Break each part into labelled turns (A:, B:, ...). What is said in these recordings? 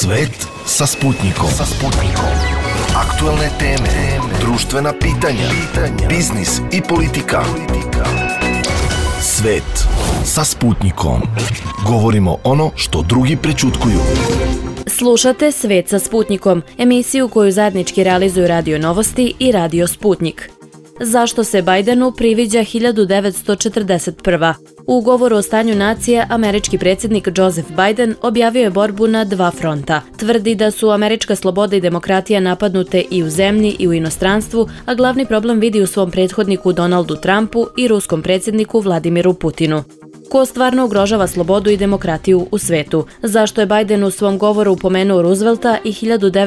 A: Svet sa Sputnikom. Aktuelne teme, društvena pitanja, biznis i politika. Svet sa Sputnikom. Govorimo ono što drugi prećutkuju.
B: Slušate Svet sa Sputnikom, emisiju koju zajednički realizuju Radio Novosti i Radio Sputnik. Zašto se Bajdenu priviđa 1941. U govoru o stanju nacije, američki predsjednik Joseph Biden objavio je borbu na dva fronta. Tvrdi da su američka sloboda i demokratija napadnute i u zemlji i u inostranstvu, a glavni problem vidi u svom prethodniku Donaldu Trumpu i ruskom predsjedniku Vladimiru Putinu. Ko stvarno ugrožava slobodu i demokratiju u svetu? Zašto je Biden u svom govoru upomenuo Roosevelta i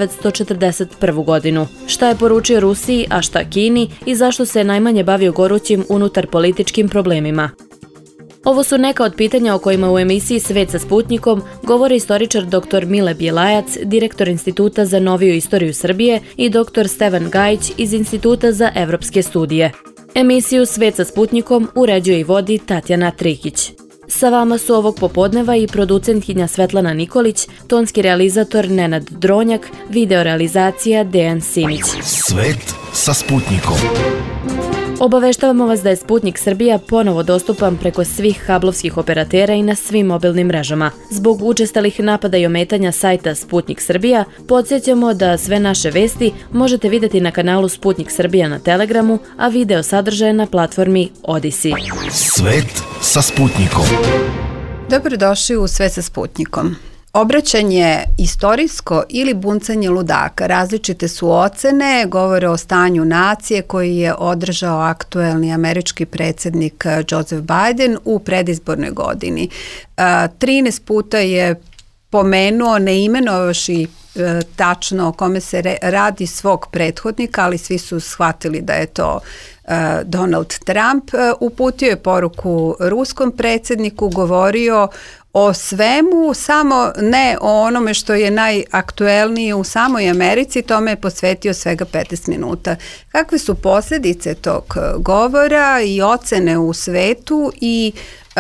B: 1941. godinu? Šta je poručio Rusiji, a šta Kini i zašto se najmanje bavio gorućim unutar političkim problemima? Ovo su neka od pitanja o kojima u emisiji Svet sa Sputnikom govori istoričar dr. Mile Bjelajac, direktor Instituta za noviju istoriju Srbije, i dr. Stevan Gajić iz Instituta za evropske studije. Emisiju Svet sa Sputnikom uređuje i vodi Tatjana Trikić. Sa vama su ovog popodneva i producentkinja Svetlana Nikolić, tonski realizator Nenad Dronjak, videorealizacija Dejan Simić.
A: Svet sa Sputnikom.
B: Obaveštavamo vas da je Sputnik Srbija ponovo dostupan preko svih kablovskih operatera i na svim mobilnim mrežama. Zbog učestalih napada i ometanja sajta Sputnik Srbija, podsjećamo da sve naše vesti možete vidjeti na kanalu Sputnik Srbija na Telegramu, a video sadržaje na platformi Odisi.
A: Svet sa Sputnikom.
C: Dobrodošli u Svet sa Sputnikom. Obraćanje istorijsko ili buncanje ludaka, različite su ocene, govore o stanju nacije koji je održao aktuelni američki predsjednik Joseph Biden u predizbornoj godini. 13 puta je pomenuo, ne imenovavši tačno o kome se radi, svog prethodnika, ali svi su shvatili da je to Donald Trump. Uputio je poruku ruskom predsjedniku, govorio o svemu, samo ne o onome što je najaktuelnije u samoj Americi, tome je posvetio svega 15 minuta. Kakve su posljedice tog govora i ocene u svetu i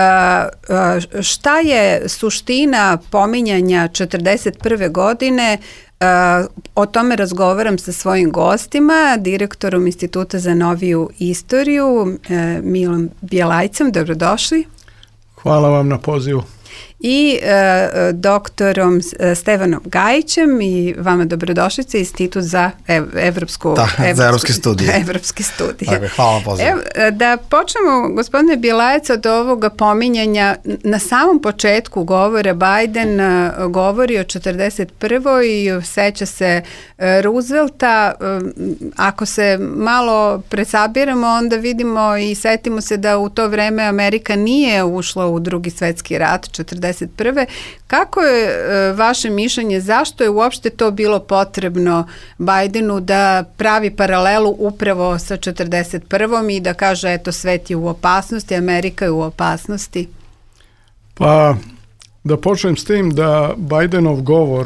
C: šta je suština pominjanja 41. godine? O tome razgovaram sa svojim gostima, direktorom Instituta za noviju istoriju, Milom Bjelajcem. Dobrodošli.
D: Hvala vam na pozivu.
C: I doktorom Stevanom Gajićem, i vama dobrodošlice, Institut za
E: evropske studije.
C: Evropske studije.
E: Dakle, hvala vam pozivu.
C: Da počnemo, gospodine Bjelajac, od ovoga pominjanja. Na samom početku govora Biden govori o 41. i seća se Roosevelta. Ako se malo presabiramo, onda vidimo i setimo se da u to vreme Amerika nije ušla u Drugi svjetski rat, 41. Kako je vaše mišljenje, zašto je uopšte to bilo potrebno Bidenu da pravi paralelu upravo sa 41. i da kaže eto, svet je u opasnosti, Amerika je u opasnosti?
D: Pa da počnem s tim da Bidenov govor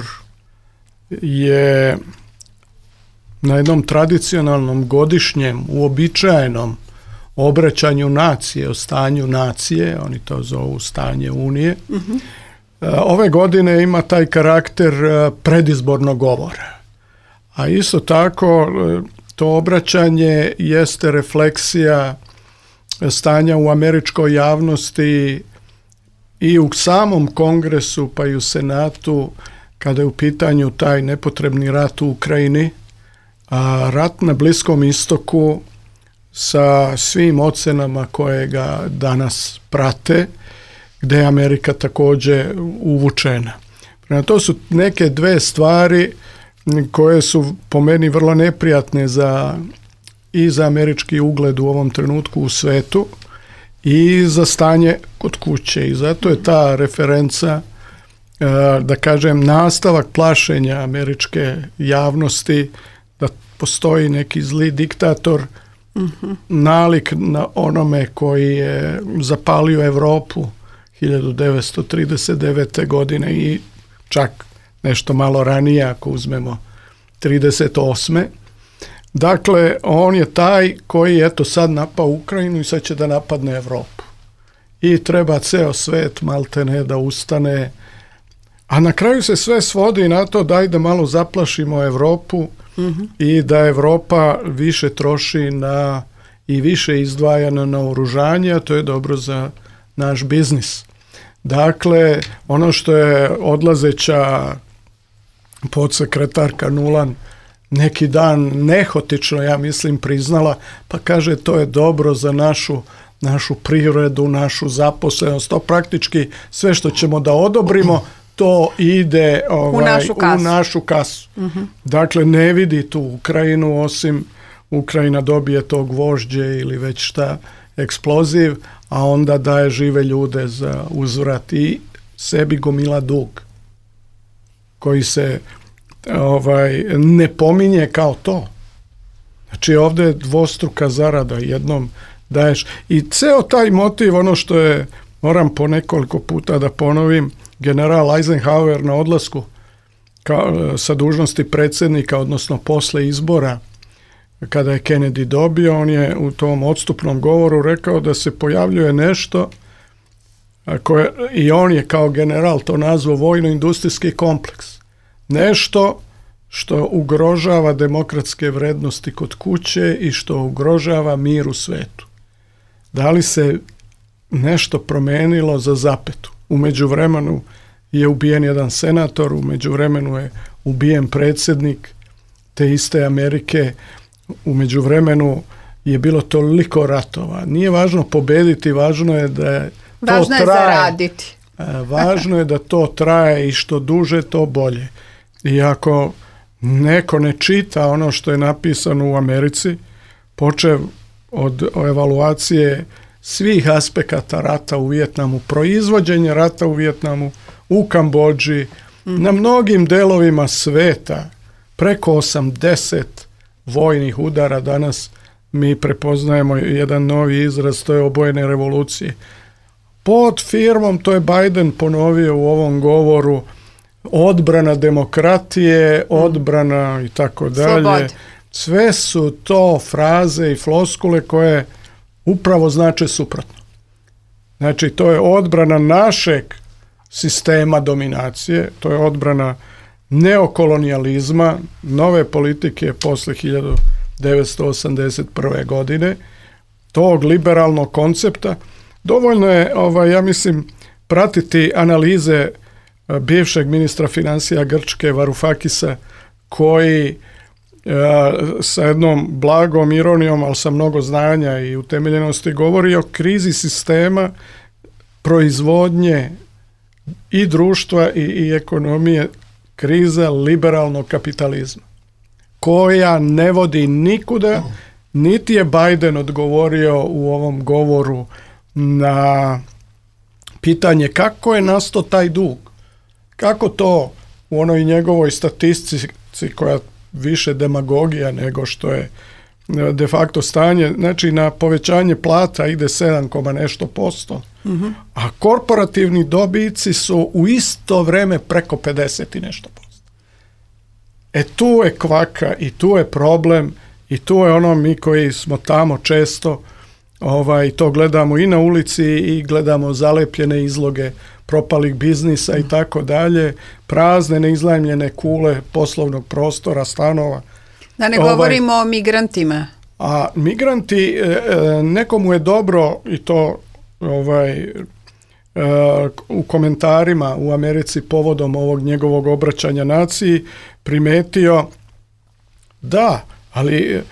D: je na jednom tradicionalnom godišnjem, uobičajenom obraćanju nacije, o stanju nacije, oni to zovu stanje Unije. Ove godine ima taj karakter predizbornog govora. A isto tako to obraćanje jeste refleksija stanja u američkoj javnosti i u samom Kongresu pa i u Senatu kada je u pitanju taj nepotrebni rat u Ukrajini, a rat na Bliskom istoku sa svim ocenama koje ga danas prate, gdje je Amerika također uvučena. Prema to su neke dve stvari koje su po meni vrlo neprijatne i za američki ugled u ovom trenutku u svetu i za stanje kod kuće. I zato je ta referenca, da kažem, nastavak plašenja američke javnosti da postoji neki zli diktator, nalik na onome koji je zapalio Europu 1939. godine i čak nešto malo ranije ako uzmemo 38. Dakle, on je taj koji eto sad napao Ukrajinu i sad će da napadne Europu. I treba ceo svet maltene da ustane, A na kraju se sve svodi na to daj da malo zaplašimo Evropu i da Evropa više troši i više izdvaja na naoružanje, a to je dobro za naš biznis. Dakle, ono što je odlazeća podsekretarka Nuland neki dan nehotično, ja mislim, priznala, pa kaže to je dobro za našu privredu, našu zaposlenost, to praktički sve što ćemo da odobrimo, to ide u našu kasu. Dakle, ne vidi tu Ukrajinu, osim Ukrajina dobije to gvožđe ili već šta, eksploziv, a onda daje žive ljude za uzvrat i sebi gomila dug koji se ne pominje kao to. Znači ovdje je dvostruka zarada, jednom daješ. I ceo taj motiv, ono što je, moram po nekoliko puta da ponovim, general Eisenhower na odlasku sa dužnosti predsjednika, odnosno posle izbora, kada je Kennedy dobio, on je u tom odstupnom govoru rekao da se pojavljuje nešto i on je kao general to nazvao vojno-industrijski kompleks. Nešto što ugrožava demokratske vrednosti kod kuće i što ugrožava mir u svetu. Da li se nešto promenilo za zapetu? U međuvremenu je ubijen jedan senator, u međuvremenu je ubijen predsjednik te iste Amerike, u međuvremenu je bilo toliko ratova. Nije važno pobediti, važno je da to
C: važno je zaraditi.
D: Važno je da to traje i što duže, to bolje. I ako neko ne čita ono što je napisano u Americi, počev od evaluacije svih aspekata rata u Vijetnamu, proizvođenje rata u Vijetnamu, u Kambodži, na mnogim delovima sveta, preko 80 vojnih udara, danas mi prepoznajemo jedan novi izraz, to je obojene revolucije. Pod firmom, to je Biden ponovio u ovom govoru, odbrana demokratije, odbrana i tako dalje. Sve su to fraze i floskule koje upravo znače suprotno. Znači, to je odbrana našeg sistema dominacije, to je odbrana neokolonijalizma, nove politike posle 1981. godine, tog liberalnog koncepta. Dovoljno je, ja mislim, pratiti analize bivšeg ministra financija Grčke Varoufakisa, koji sa jednom blagom ironijom, ali sa mnogo znanja i utemeljenosti govori o krizi sistema proizvodnje i društva i ekonomije, kriza liberalnog kapitalizma, koja ne vodi nikuda, niti je Biden odgovorio u ovom govoru na pitanje kako je nastao taj dug. Kako to u onoj njegovoj statistici, koja više demagogija nego što je de facto stanje, znači na povećanje plata ide 7,nešto%, a korporativni dobici su u isto vreme preko 50 i nešto posto. Tu je kvaka i tu je problem i tu je ono, mi koji smo tamo često, to gledamo i na ulici i gledamo zalepljene izloge propalih biznisa i tako dalje, prazne, neiznajmljene kule poslovnog prostora, stanova.
C: Da ne govorimo o migrantima.
D: A migranti, nekomu je dobro, i to u komentarima u Americi povodom ovog njegovog obraćanja naciji primetio da, ali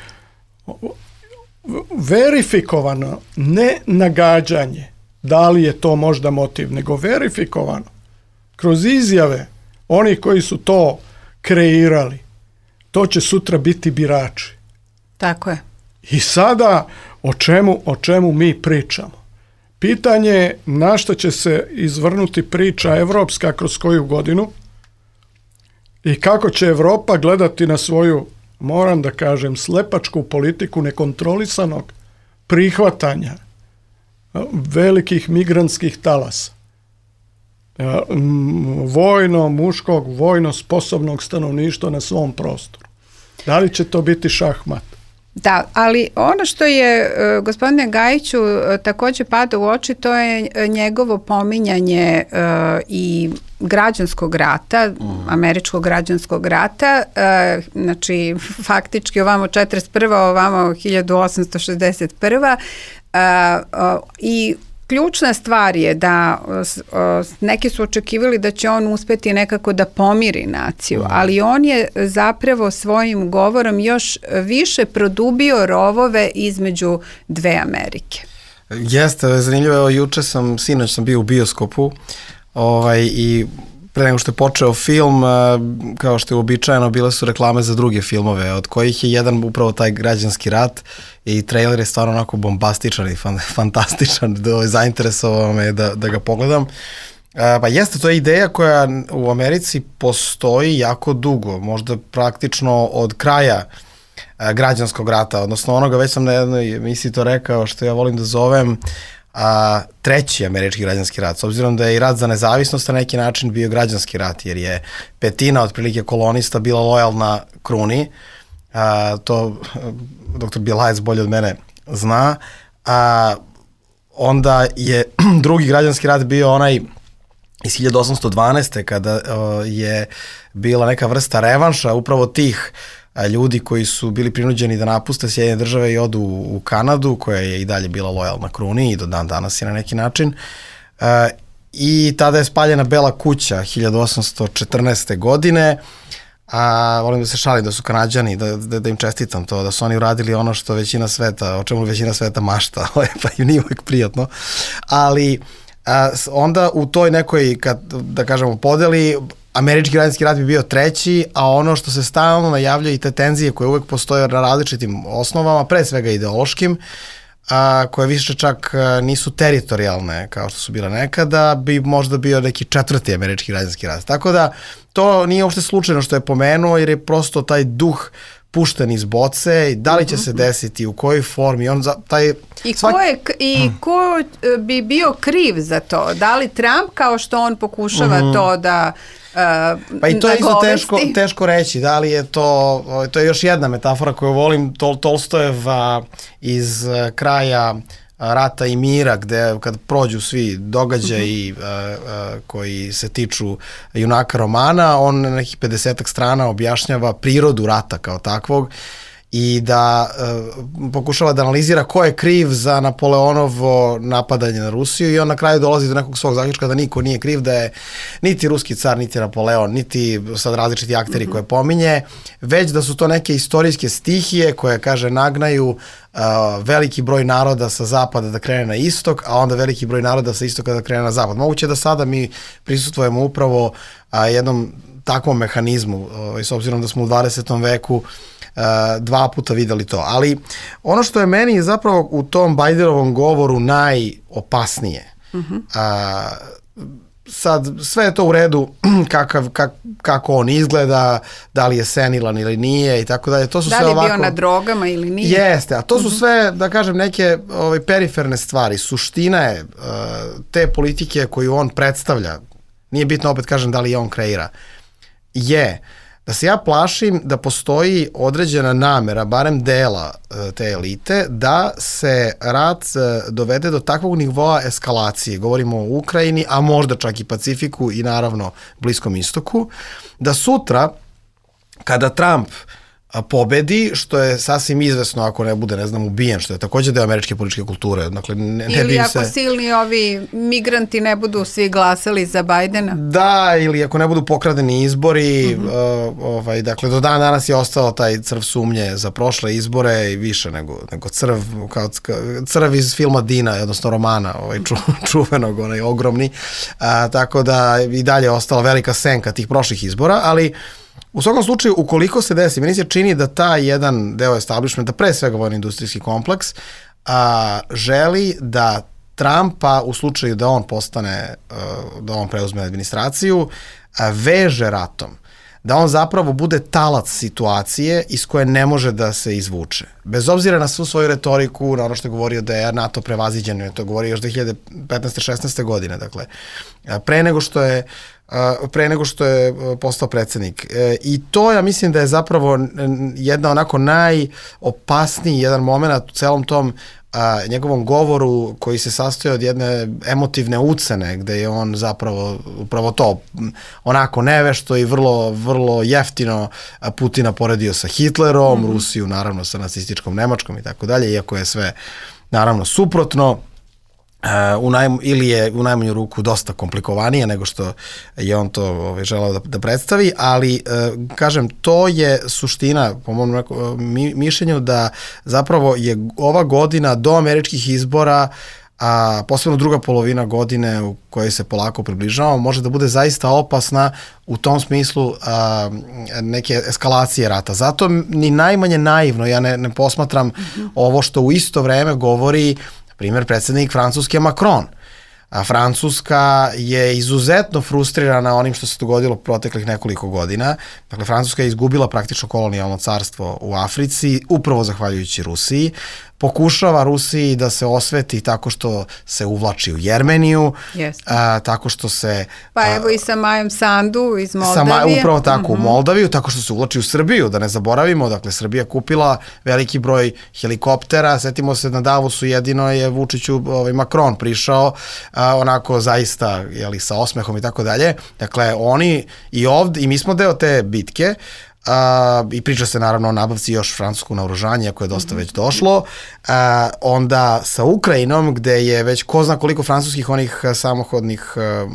D: verifikovano, ne nagađanje da li je to možda motiv, nego verifikovano kroz izjave onih koji su to kreirali, to će sutra biti birači.
C: Tako je.
D: I sada o čemu mi pričamo? Pitanje je na što će se izvrnuti priča evropska kroz koju godinu i kako će Evropa gledati na svoju, moram da kažem, slepačku politiku nekontrolisanog prihvatanja velikih migrantskih talasa. Vojno sposobnog stanovništva na svom prostoru. Da li će to biti šahmat?
C: Da, ali ono što je gospodine Gajiću takođe pada u oči, to je njegovo pominjanje i građanskog rata, američkog građanskog rata, znači faktički ovamo 41. ovamo 1861. I ključna stvar je da neki su očekivali da će on uspeti nekako da pomiri naciju, ali on je zapravo svojim govorom još više produbio rovove između dve Amerike.
E: Jeste, zanimljivo, sinoć sam bio u bioskopu i pre nego što je počeo film, kao što je uobičajeno, bile su reklame za druge filmove, od kojih je jedan upravo taj građanski rat i trailer je stvarno onako bombastičan i fantastičan, zainteresovao me da ga pogledam. Pa jeste, to je ideja koja u Americi postoji jako dugo, možda praktično od kraja građanskog rata, odnosno onoga, već sam na jednoj emisiji to rekao, što ja volim da zovem treći američki građanski rat, s obzirom da je i rat za nezavisnost na neki način bio građanski rat, jer je petina otprilike kolonista bila lojalna kruni, to dr. Bjelajec bolje od mene zna, onda je drugi građanski rat bio onaj iz 1812. kada je bila neka vrsta revanša upravo tih ljudi koji su bili prinuđeni da napuste Sjedinjene Države i odu u Kanadu, koja je i dalje bila lojalna kruni i do dan danas je na neki način. I tada je spaljena Bela kuća 1814. godine. Volim da se šalim da su Kanađani, da im čestitam to, da su oni uradili ono što većina sveta, o čemu većina sveta mašta, pa im nije uvijek prijatno. Ali onda u toj nekoj, da kažemo, podeli, američki građanski rat bi bio treći, a ono što se stalno najavlja i te tenzije koje uvek postoje na različitim osnovama, pre svega ideološkim, koje više čak nisu teritorijalne kao što su bile nekada, bi možda bio neki četvrti američki građanski rat. Tako da to nije uopšte slučajno što je pomenuo, jer je prosto taj duh pušten iz boce i da li će se desiti, u kojoj formi.
C: Ko bi bio kriv za to? Da li Trump, kao što on pokušava to da
E: pa i to je isto teško reći, da li je to je još jedna metafora koju volim, Tolstojev iz kraja Rata i mira, gde kad prođu svi događaji koji se tiču junaka romana, on na nekih 50 strana objašnjava prirodu rata kao takvog i da pokušava da analizira ko je kriv za Napoleonovo napadanje na Rusiju i on na kraju dolazi do nekog svog zaključka da niko nije kriv, da je niti ruski car, niti Napoleon, niti sad različiti akteri koje pominje, već da su to neke istorijske stihije koje, kaže, nagnaju veliki broj naroda sa zapada da krene na istok, a onda veliki broj naroda sa istoka da krene na zapad. Moguće da sada mi prisustvujemo upravo jednom takvom mehanizmu, s obzirom da smo u 20. veku dva puta videli to. Ali ono što je meni zapravo u tom Bidenovom govoru najopasnije, sad sve je to u redu kako on izgleda, da li je senilan ili nije i tako dalje. To su
C: da li je bio na drogama ili nije?
E: Jeste, a to su sve, da kažem, neke periferne stvari. Suština je te politike koju on predstavlja, nije bitno, opet kažem, da li je on kreira, je da se ja plašim da postoji određena namera, barem dela te elite, da se rat dovede do takvog nivoa eskalacije, govorimo o Ukrajini, a možda čak i Pacifiku i naravno Bliskom istoku, da sutra kada Trump pobedi, što je sasvim izvesno ako ne bude, ne znam, ubijen, što je takođe deo američke političke kulture. Dakle,
C: ili ako silni ovi migranti ne budu svi glasali za Bajdena.
E: Da, ili ako ne budu pokradeni izbori, dakle, do dana danas je ostao taj crv sumnje za prošle izbore i više nego crv iz filma Dina, odnosno romana, čuvenog, onaj ogromni, tako da i dalje je ostala velika senka tih prošlih izbora, ali u svakom slučaju, ukoliko se desi, meni se čini da taj jedan deo establishmenta, pre svega vojno-industrijski kompleks, želi da Trumpa, u slučaju da on postane, da on preuzme administraciju, veže ratom. Da on zapravo bude talac situacije iz koje ne može da se izvuče. Bez obzira na svu svoju retoriku, na ono što je govorio da je NATO prevaziđen, to je govorio još 2015. 16. godine, dakle, pre nego što je pre nego što je postao predsjednik. I to ja mislim da je zapravo jedna onako najopasniji jedan moment u celom tom njegovom govoru koji se sastoji od jedne emotivne ucene gde je on zapravo upravo to onako nevešto i vrlo, vrlo jeftino Putina poredio sa Hitlerom, Rusiju naravno sa nacističkom Nemačkom i tako dalje, iako je sve naravno suprotno. Ili je u najmanju ruku dosta komplikovanije nego što je on to želeo da predstavi, ali kažem, to je suština po mom mišljenju da zapravo je ova godina do američkih izbora, a posebno druga polovina godine u kojoj se polako približavamo, može da bude zaista opasna u tom smislu neke eskalacije rata. Zato ni najmanje naivno ja ne posmatram ovo što u isto vreme govori primjer predsjednik Francuske Macron. Francuska je izuzetno frustrirana onim što se dogodilo proteklih nekoliko godina. Dakle, Francuska je izgubila praktično kolonijalno carstvo u Africi, upravo zahvaljujući Rusiji. Pokušava Rusiji da se osveti tako što se uvlači u Jermeniju, tako što se...
C: Pa evo i sa Majom Sandu iz Moldavije.
E: Upravo tako, u Moldaviju, tako što se uvlači u Srbiju, da ne zaboravimo. Dakle, Srbija kupila veliki broj helikoptera, setimo se na Davosu jedino je Vučiću Macron prišao onako zaista sa osmehom i tako dalje. Dakle, oni i ovdje, i mi smo deo te bitke, i priča se naravno o nabavci još francuskog naoružanja koje je dosta već došlo, onda sa Ukrajinom gde je već ko zna koliko francuskih onih samohodnih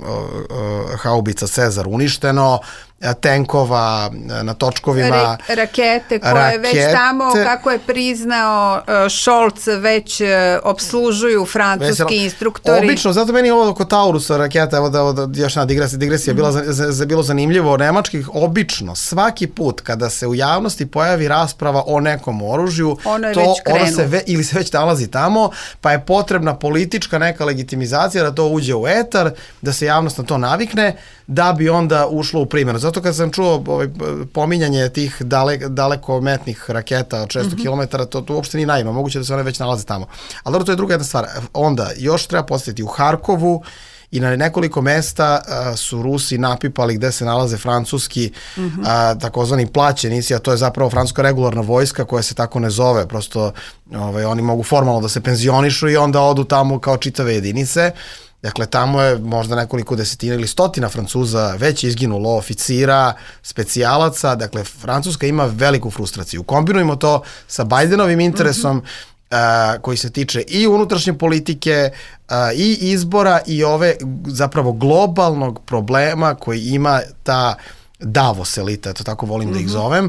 E: haubica Cezar uništeno, tenkova na točkovima,
C: rakete koje već tamo, kako je priznao Scholz, već obslužuju francuski instruktori.
E: Obično, zato meni ovo oko Taurusa raketa, evo da još jedna digresija bilo zanimljivo, nemačkih obično, svaki put kada se u javnosti pojavi rasprava o nekom oružju,
C: ono
E: ili se već nalazi tamo, pa je potrebna politička neka legitimizacija da to uđe u etar, da se javnost na to navikne, da bi onda ušlo u primjenu. Zato kad sam čuo pominjanje tih dalekometnih raketa od 600 km, to uopšte nije naivno, moguće da se one već nalaze tamo. Ali dobro, to je druga jedna stvar. Onda, još treba postaviti u Harkovu i na nekoliko mesta su Rusi napipali gde se nalaze francuski takozvani plaćenici, a to je zapravo francuska regularna vojska koja se tako ne zove, prosto oni mogu formalno da se penzionišu i onda odu tamo kao čitave jedinice. Dakle, tamo je možda nekoliko desetina ili stotina Francuza već izginulo, oficira, specijalaca. Dakle, Francuska ima veliku frustraciju. Kombinujemo to sa Bajdenovim interesom koji se tiče i unutrašnje politike i izbora i ove zapravo globalnog problema koji ima ta Davos elita, to tako volim da ih zovem,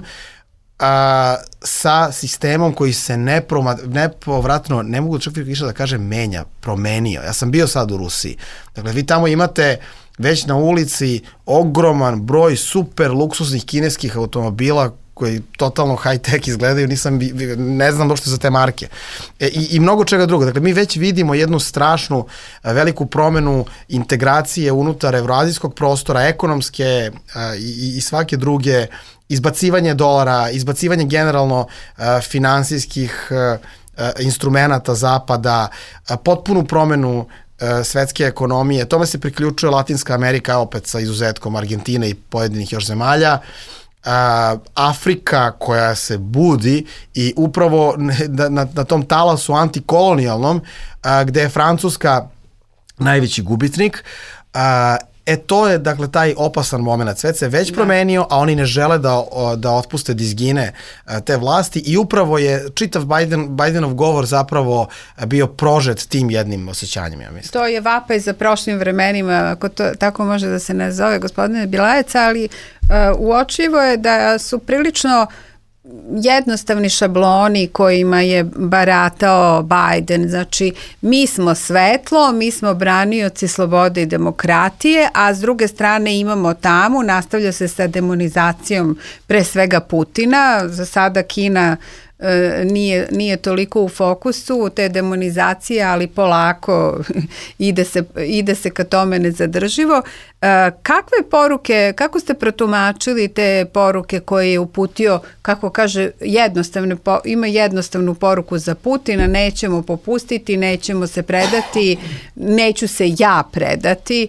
E: sa sistemom koji se nepovratno, ne mogu čak više da kažem menja, promenio. Ja sam bio sad u Rusiji. Dakle, vi tamo imate već na ulici ogroman broj super luksuznih kineskih automobila koji totalno high-tech izgledaju, ne znam uopšte za te marke. I mnogo čega drugo. Dakle, mi već vidimo jednu strašnu, veliku promenu integracije unutar evroazijskog prostora, ekonomske i svake druge, izbacivanje dolara, izbacivanje generalno finansijskih instrumenata zapada, potpunu promenu svetske ekonomije. Tome se priključuje Latinska Amerika, opet sa izuzetkom Argentine i pojedinih još zemalja. Afrika koja se budi i upravo na tom talasu antikolonijalnom gde je Francuska najveći gubitnik, to je dakle taj opasan moment. Svet se već promenio, a oni ne žele da otpuste dizgine te vlasti i upravo je čitav Bajdenov govor zapravo bio prožet tim jednim osjećanjem, ja mislim.
C: To je vapaj za prošlim vremenima, ako to tako može da se nazove, gospodine Bilajec, ali uočivo je da su prilično jednostavni šabloni kojima je baratao Biden. Znači, mi smo svetlo, mi smo branioci slobode i demokratije, a s druge strane imamo tamo, nastavlja se sa demonizacijom pre svega Putina. Za sada Kina nije toliko u fokusu te demonizacije, ali polako ide se ka tome nezadrživo. Kakve poruke, kako ste protumačili te poruke koje je uputio, kako kaže, ima jednostavnu poruku za Putina, nećemo popustiti, nećemo se predati, neću se ja predati.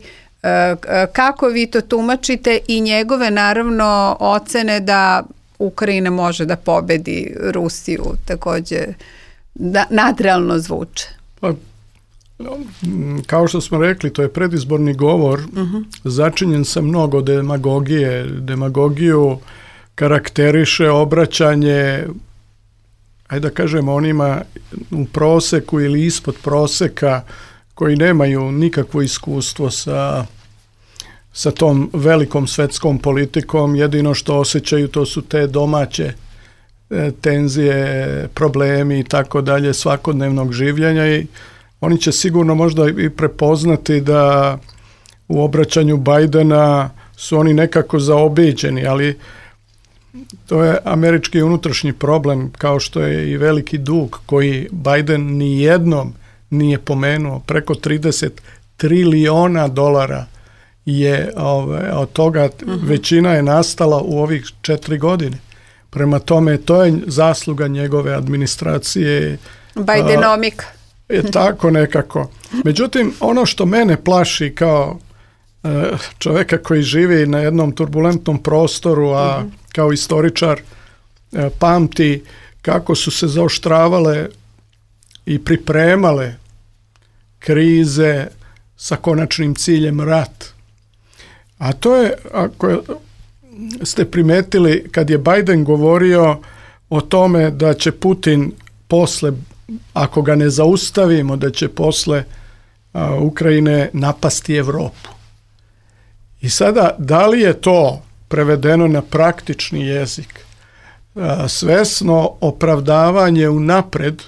C: Kako vi to tumačite i njegove naravno ocene da Ukrajina može da pobedi Rusiju, takođe nadrealno zvuče?
D: Pa, kao što smo rekli, to je predizborni govor, začinjen sa mnogo demagogije. Demagogiju karakteriše obraćanje, ajde da kažemo, onima u proseku ili ispod proseka koji nemaju nikakvo iskustvo sa tom velikom svetskom politikom. Jedino što osjećaju to su te domaće tenzije, problemi i tako dalje svakodnevnog življenja, i oni će sigurno možda i prepoznati da u obraćanju Bajdena su oni nekako zaobiđeni, ali to je američki unutrašnji problem, kao što je i veliki dug koji Bajden nijednom nije pomenuo. Preko 30 triliona dolara je od toga većina je nastala u ovih 4 godine. Prema tome, to je zasluga njegove administracije.
C: Bajdenomika.
D: Je tako nekako. Međutim, ono što mene plaši kao čoveka koji živi na jednom turbulentnom prostoru, a kao istoričar pamti kako su se zaoštravale i pripremale krize sa konačnim ciljem rat. A to je, ako ste primetili, kad je Bajden govorio o tome da će Putin posle, ako ga ne zaustavimo, da će posle Ukrajine napasti Evropu. I sada, da li je to prevedeno na praktični jezik, svesno opravdavanje unapred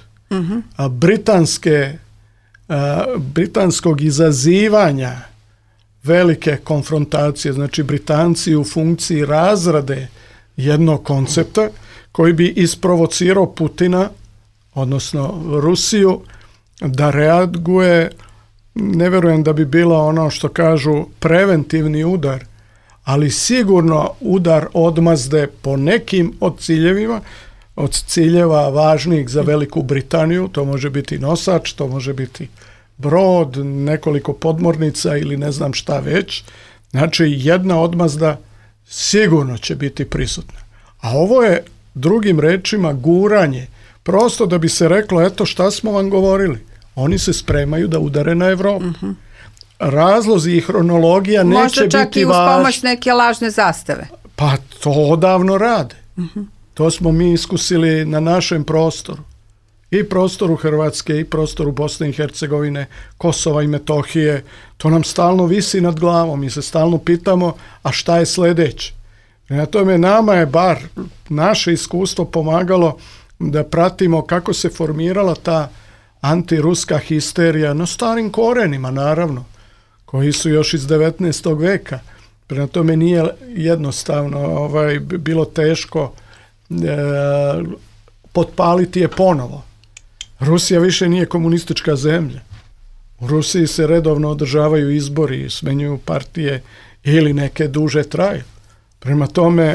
D: britanskog izazivanja velike konfrontacije, znači Britanci u funkciji razrade jednog koncepta koji bi isprovocirao Putina, odnosno Rusiju, da reaguje. Ne verujem da bi bilo ono što kažu preventivni udar, ali sigurno udar odmazde po nekim od ciljeva važnih za Veliku Britaniju. To može biti nosač, to može biti brod, nekoliko podmornica ili ne znam šta već. Znači, jedna odmazda sigurno će biti prisutna. A ovo je, drugim rečima, guranje. Prosto da bi se reklo, eto šta smo vam govorili. Oni se spremaju da udare na Evropu. Razlozi i hronologija neće biti važni.
C: Možda čak i uz pomoć neke lažne zastave.
D: Pa to odavno rade. To smo mi iskusili na našem prostoru. I prostoru Hrvatske, i prostoru Bosne i Hercegovine, Kosova i Metohije. To nam stalno visi nad glavom. Mi se stalno pitamo, a šta je sledeće? Na tome nama je bar naše iskustvo pomagalo da pratimo kako se formirala ta antiruska histerija na starim korenima, naravno, koji su još iz 19. veka. Prema tome nije jednostavno bilo teško potpaliti je ponovo. Rusija više nije komunistička zemlja. U Rusiji se redovno održavaju izbori, smenjuju partije ili neke duže traju. Prema tome,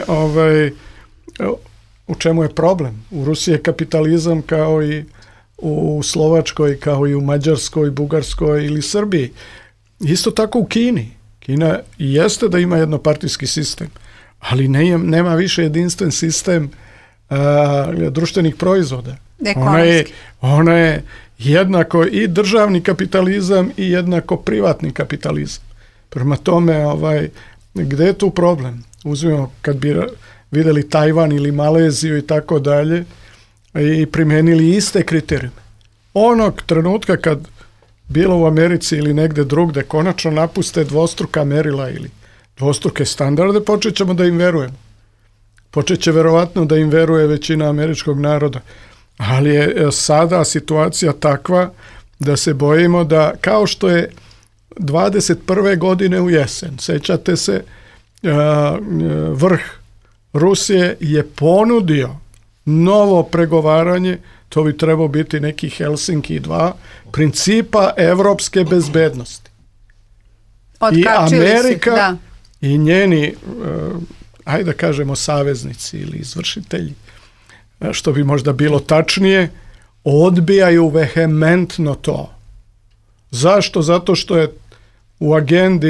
D: u čemu je problem? U Rusiji je kapitalizam kao i u Slovačkoj, kao i u Mađarskoj, Bugarskoj ili Srbiji. Isto tako u Kini. Kina jeste da ima jednopartijski sistem, ali nema više jedinstven sistem društvenih proizvoda. Ona je jednako i državni kapitalizam i jednako privatni kapitalizam. Prema tome, gde je tu problem? Uzmimo, kad bi videli Tajvan ili Maleziju i tako dalje, i primenili iste kriterijume. Onog trenutka kad bilo u Americi ili negde drugde konačno napuste dvostruka merila ili dvostruke standarde, počet ćemo da im verujemo. Počet će verovatno da im veruje većina američkog naroda. Ali je sada situacija takva da se bojimo da, kao što je 21. godine u jesen, sećate se, vrh Rusije je ponudio novo pregovaranje, to bi trebao biti neki Helsinki 2, principa evropske bezbednosti. I Amerika i njeni, ajde da kažemo, saveznici ili izvršitelji, što bi možda bilo tačnije, odbijaju vehementno to. Zašto? Zato što je u agendi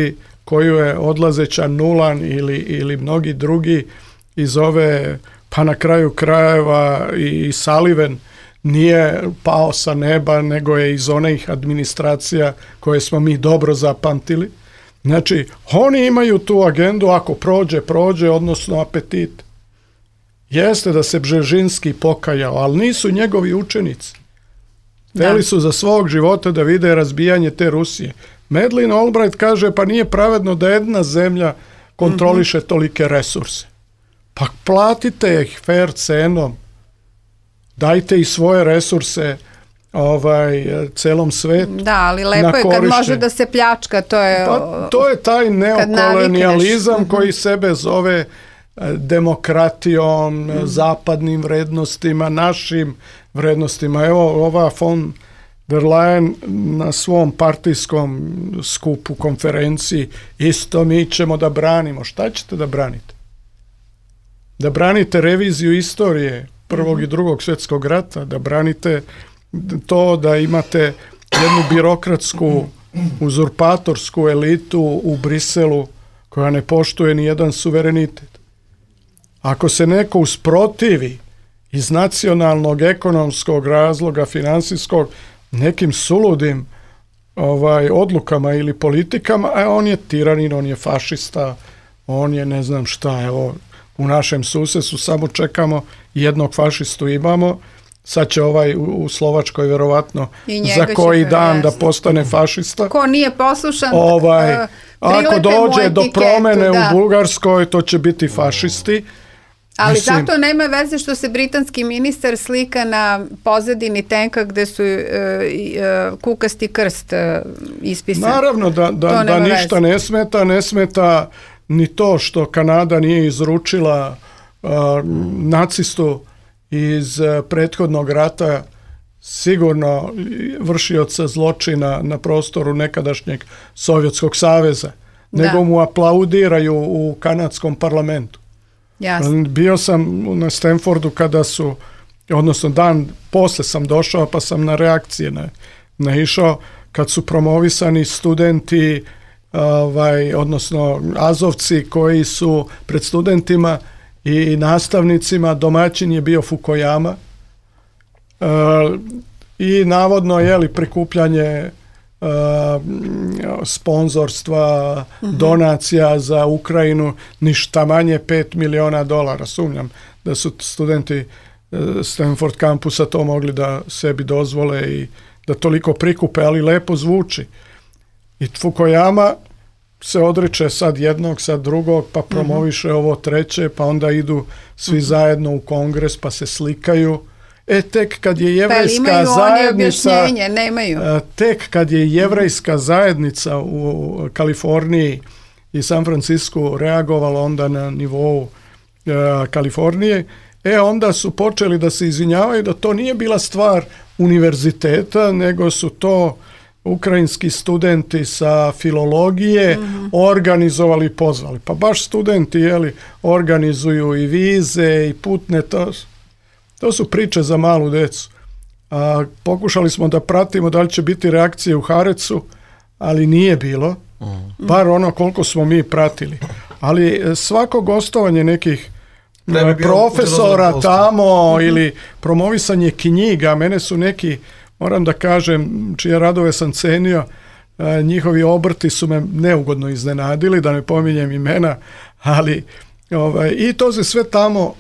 D: koju je odlazeća Nulan ili mnogi drugi iz ove, pa na kraju krajeva i Sullivan nije pao sa neba, nego je iz onih administracija koje smo mi dobro zapamtili. Znači, oni imaju tu agendu, ako prođe, odnosno apetit. Jeste da se Bžežinski pokajao, ali nisu njegovi učenici. Hteli su za svog života da vide razbijanje te Rusije. Madeleine Albright kaže, pa nije pravedno da jedna zemlja kontroliše tolike resurse. Pa platite ih fair cenom. Dajte i svoje resurse celom svetu.
C: Da, ali lepo je kad može da se pljačka,
D: to je taj neokolonijalizam koji sebe zove demokratijom, zapadnim vrednostima, našim vrednostima. Evo, ova von der Leyen na svom partijskom skupu, konferenciji, isto mi ćemo da branimo. Šta ćete da branite? Da branite reviziju istorije Prvog i Drugog svjetskog rata, da branite to da imate jednu birokratsku, uzurpatorsku elitu u Briselu koja ne poštuje ni jedan suverenitet. Ako se neko usprotivi iz nacionalnog, ekonomskog razloga, finansijskog, nekim suludim odlukama ili politikama, on je tiranin, on je fašista, on je ne znam šta. Evo, u našem susjedstvu samo čekamo, jednog fašistu imamo, sad će u Slovačkoj verovatno za koji dan da postane fašista.
C: Ko nije poslušan,
D: ako dođe do promene u Bugarskoj, to će biti fašisti.
C: Ali zato nema veze što se britanski ministar slika na pozadini tenka gde su kukasti krst ispisan.
D: Naravno da ništa ne smeta ni to što Kanada nije izručila nacistu iz prethodnog rata, sigurno vršioca zločina na prostoru nekadašnjeg Sovjetskog saveza, nego mu aplaudiraju u kanadskom parlamentu.
C: Jasne.
D: Bio sam na Stanfordu kada su, odnosno dan posle sam došao pa sam na reakcije naišao kad su promovisani studenti, odnosno azovci koji su pred studentima i nastavnicima, domaćin je bio Fukuyama i navodno prikupljanje sponzorstva, donacija za Ukrajinu, ništa manje $5 miliona. Sumnjam da su studenti Stanford kampusa to mogli da sebi dozvole i da toliko prikupe, ali lepo zvuči. I Fukuyama se odriče sad jednog, sad drugog, pa promoviše ovo treće, pa onda idu svi zajedno u kongres, pa se slikaju. Tek kad je jevrejska zajednica, tek kad je jevrejska zajednica u Kaliforniji i San Francisku reagovala onda na nivou Kalifornije, onda su počeli da se izvinjavaju da to nije bila stvar univerziteta, nego su to ukrajinski studenti sa filologije organizovali i pozvali. Pa baš studenti organizuju i vize i putne, to su priče za malu decu. Pokušali smo da pratimo da li će biti reakcije u Harecu, ali nije bilo. Bar ono koliko smo mi pratili. Ali svako gostovanje nekih profesora tamo ili promovisanje knjiga, mene su neki, moram da kažem, čije radove sam cenio, njihovi obrti su me neugodno iznenadili, da ne pominjem imena, ali i to se sve tamo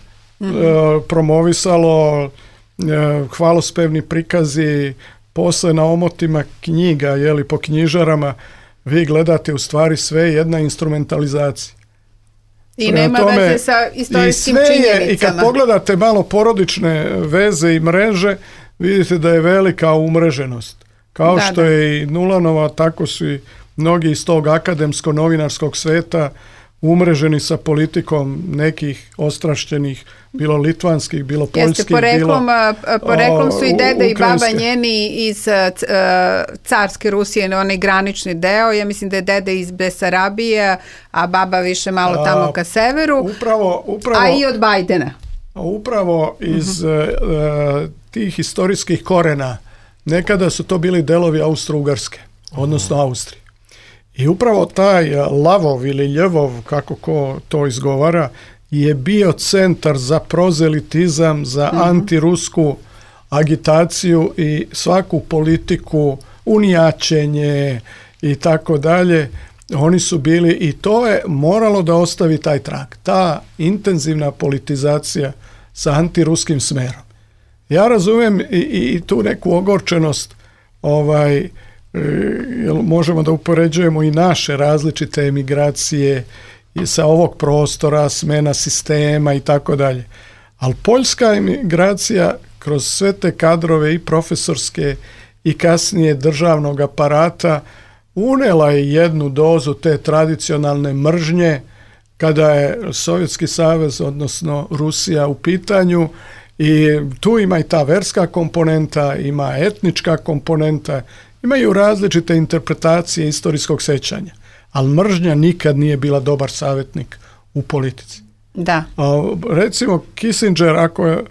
D: promovisalo, hvalospevni prikazi, posle na omotima knjiga, po knjižarama, vi gledate u stvari sve jedna instrumentalizacija.
C: I nema veze sa istorijskim činjenicama.
D: I kad pogledate malo porodične veze i mreže, vidite da je velika umreženost. Kao što je i Nulanova, tako su i mnogi iz tog akademsko-novinarskog sveta umreženi sa politikom nekih ostrašćenih, bilo litvanskih, bilo poljskih,
C: poreklom su i deda i baba njeni iz carske Rusije, onaj granični deo. Ja mislim da je deda iz Besarabije, a baba više malo tamo ka severu. A i od Bajdena.
D: Upravo iz tih historijskih korena nekada su to bili delovi Austro-Ugarske, odnosno Austrije. I upravo taj Lavov ili Ljevov, kako ko to izgovara, je bio centar za prozelitizam, za antirusku agitaciju i svaku politiku, unijačenje i tako dalje. Oni su bili, i to je moralo da ostavi taj trag. Ta intenzivna politizacija sa antiruskim smerom. Ja razumijem i tu neku ogorčenost, možemo da upoređujemo i naše različite emigracije i sa ovog prostora, smena sistema i tako dalje. Ali poljska emigracija kroz sve te kadrove i profesorske i kasnije državnog aparata unela je jednu dozu te tradicionalne mržnje kada je Sovjetski savez, odnosno Rusija u pitanju, i tu ima i ta verska komponenta, ima etnička komponenta, imaju različite interpretacije istorijskog sećanja, ali mržnja nikad nije bila dobar savjetnik u politici.
C: Da.
D: Recimo Kissinger, ako je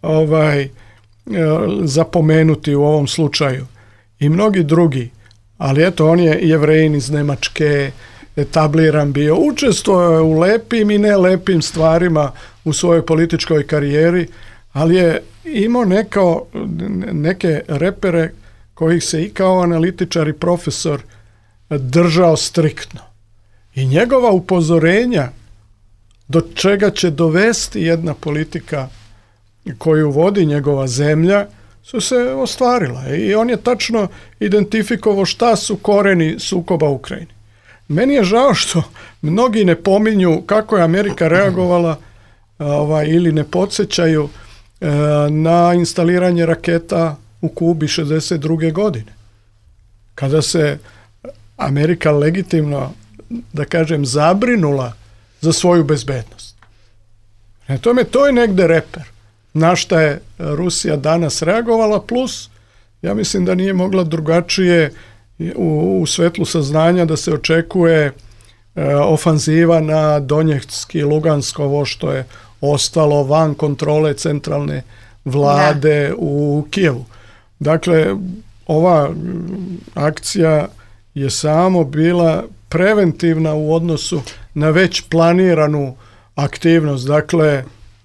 D: zapomenuti u ovom slučaju, i mnogi drugi, ali eto, on je Jevrejin iz Nemačke, etabliran bio, učestvovao u lepim i ne lepim stvarima u svojoj političkoj karijeri, ali je imao neke repere kojih se i kao analitičar i profesor držao striktno. I njegova upozorenja do čega će dovesti jedna politika koju vodi njegova zemlja su se ostvarila. I on je tačno identifikovao šta su koreni sukoba u Ukrajini. Meni je žao što mnogi ne pominju kako je Amerika reagovala ili ne podsjećaju na instaliranje raketa u Kubi 62. godine. Kada se Amerika legitimno, da kažem, zabrinula za svoju bezbednost. To je negde reper. Na šta je Rusija danas reagovala, plus ja mislim da nije mogla drugačije u svetlu saznanja da se očekuje ofanziva na Donjeck i Lugansk, ovo što je ostalo van kontrole centralne vlade u Kijevu. Dakle, ova akcija je samo bila preventivna u odnosu na već planiranu aktivnost. Dakle,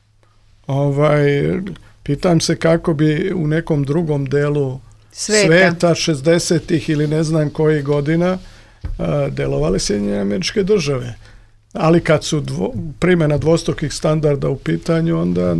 D: pitam se kako bi u nekom drugom delu sveta 60-ih ili ne znam kojih godina delovale Sjedinjene Američke Države. Ali kad su primjena dvostrukih standarda u pitanju, onda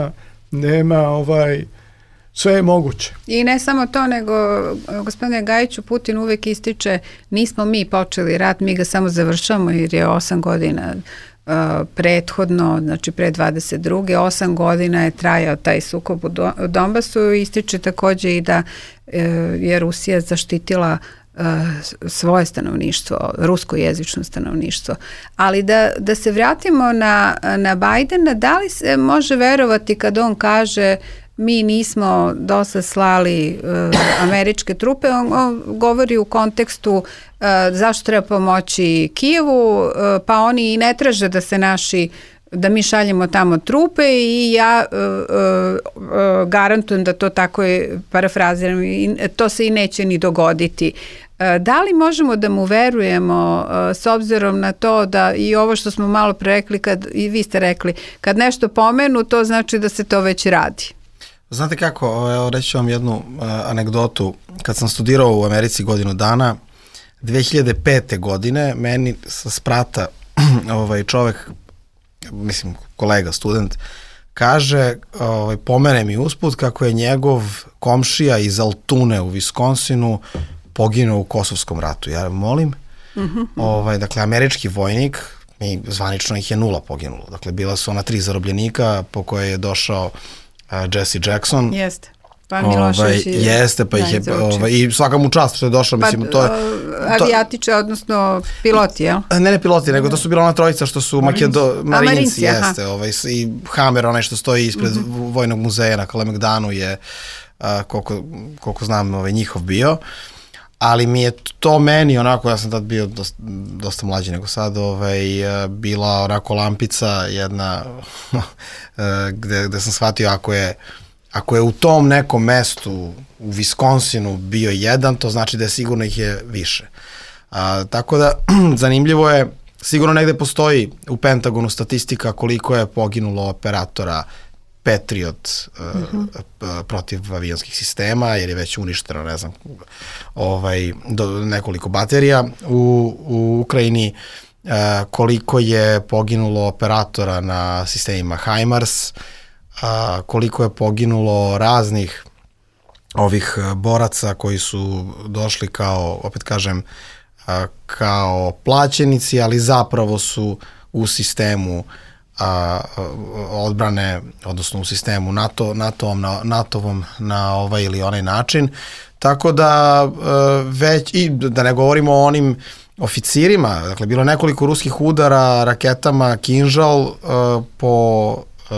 D: nema sve je moguće.
C: I ne samo to, nego gospodine Gajiću, Putin uvijek ističe, nismo mi počeli rat, mi ga samo završamo, jer je 8 godina prethodno, znači pre 22. 8 godina je trajao taj sukob u Donbasu. Ističe također i da je Rusija zaštitila svoje stanovništvo, ruskojezično stanovništvo. Ali da se vratimo na Bajdena, da li se može verovati kad on kaže mi nismo dosta slali američke trupe, on govori u kontekstu zašto treba pomoći Kijevu, pa oni i ne traže da mi šaljemo tamo trupe, i ja garantujem da to tako je, parafraziram, to se i neće ni dogoditi. Da li možemo da mu verujemo s obzirom na to da i ovo što smo malo pre rekli, i vi ste rekli, kad nešto pomenu, to znači da se to već radi?
E: Znate kako, reći ću vam jednu anegdotu. Kad sam studirao u Americi godinu dana, 2005. godine, meni sa sprata čovek, mislim kolega, student, kaže, pomene mi usput kako je njegov komšija iz Altune u Viskonsinu poginuo u Kosovskom ratu. Ja molim, dakle, američki vojnik, i zvanično ih je 0 poginulo. Dakle, bila su ona 3 zarobljenika po koje je došao Jesse Jackson.
C: Jeste. Pa Milošević
E: jeste, pa ih je, i svaka mu čast što je došao, mislim, to je...
C: Avijatiče, odnosno piloti, jel?
E: Ne piloti, nego to su bila ona trojica što su Marinci, jeste, i Hammer, onaj što stoji ispred Vojnog muzeja na Kalemegdanu je, koliko znam, njihov bio. Ali mi je to meni, onako, ja sam tad bio dosta mlađi nego sad, bila onako lampica jedna, gde sam shvatio ako je u tom nekom mestu u Viskonsinu bio 1, to znači da je sigurno ih je više. Tako da zanimljivo je, sigurno negde postoji u Pentagonu statistika koliko je poginulo operatora Patriot protiv avionskih sistema, jer je već uništeno, ne znam, nekoliko baterija u Ukrajini, koliko je poginulo operatora na sistemima HIMARS, koliko je poginulo raznih ovih boraca koji su došli kao, opet kažem, kao plaćenici, ali zapravo su u sistemu odbrane, odnosno u sistemu NATO-vom na ovaj ili onaj način. Tako da već, i da ne govorimo o onim oficirima, dakle bilo nekoliko ruskih udara raketama Kinžal po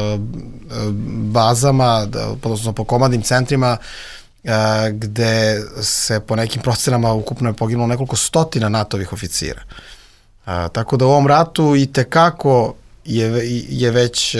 E: bazama, odnosno po komandnim centrima, gde se po nekim procenama ukupno je poginulo nekoliko stotina NATO-vih oficira. Tako da u ovom ratu i tekako je već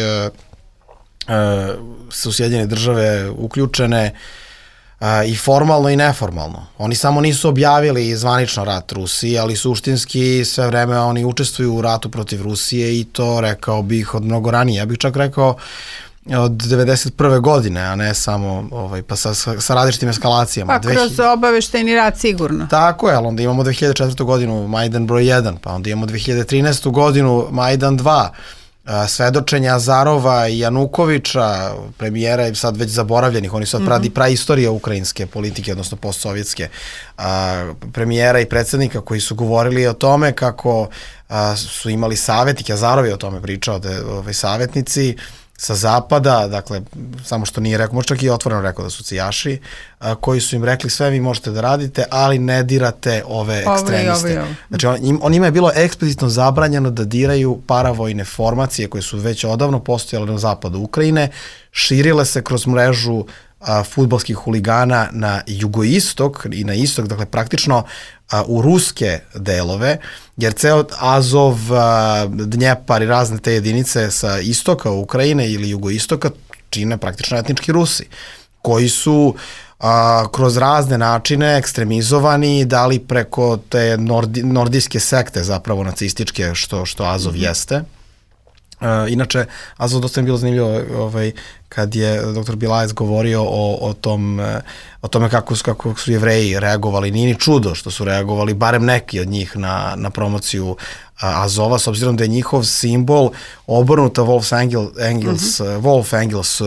E: su Sjedinjene države uključene i formalno i neformalno. Oni samo nisu objavili zvanično rat Rusiji, ali suštinski sve vreme oni učestvuju u ratu protiv Rusije i to rekao bih od mnogo ranije. Ja bih čak rekao od 1991. godine, a ne samo pa sa različitim eskalacijama.
C: Pa kroz obaveštajni rat sigurno.
E: Tako je, ali onda imamo 2004. godinu Majdan broj 1, pa onda imamo 2013. godinu Majdan 2, svedočenja Azarova i Janukovića, premijera i sad već zaboravljenih, oni su sad praistorija ukrajinske politike, odnosno postsovjetske, premijera i predsednika koji su govorili o tome kako su imali savjetnike, Azarov je o tome pričao, savjetnici sa zapada, dakle, samo što nije rekao, možda čak i otvoreno rekao da su cijaši, koji su im rekli sve vi možete da radite, ali ne dirate ove ekstremiste. Znači, onima je bilo eksplicitno zabranjeno da diraju paravojne formacije koje su već odavno postojale na zapadu Ukrajine, širile se kroz mrežu fudbalskih huligana na jugoistok i na istok, dakle praktično u ruske delove, jer ceo Azov, Dnjepar i razne te jedinice sa istoka Ukrajine ili jugoistoka čine praktično etnički Rusi, koji su kroz razne načine ekstremizovani, da li preko te nordijske sekte zapravo nacističke, što Azov jeste. Inače, Azov dosta je bilo zanimljivo kad je dr. Bilajac govorio o tome kako su Jevreji reagovali. Nije ni čudo što su reagovali, barem neki od njih, na promociju Azova, s obzirom da je njihov simbol obrnuta Wolf-Engels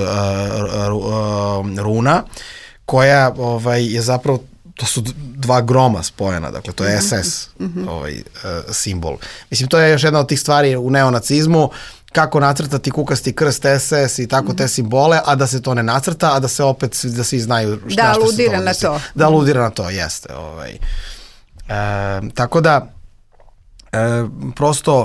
E: runa, koja je zapravo, to su dva groma spojena, dakle to je SS simbol. Mislim, to je još jedna od tih stvari u neonacizmu, kako nacrtati kukasti krst SS i tako te simbole, a da se to ne nacrta, a da se opet, da svi znaju šta se to
C: aludira na to.
E: Da aludira na to, jeste. Tako da, prosto,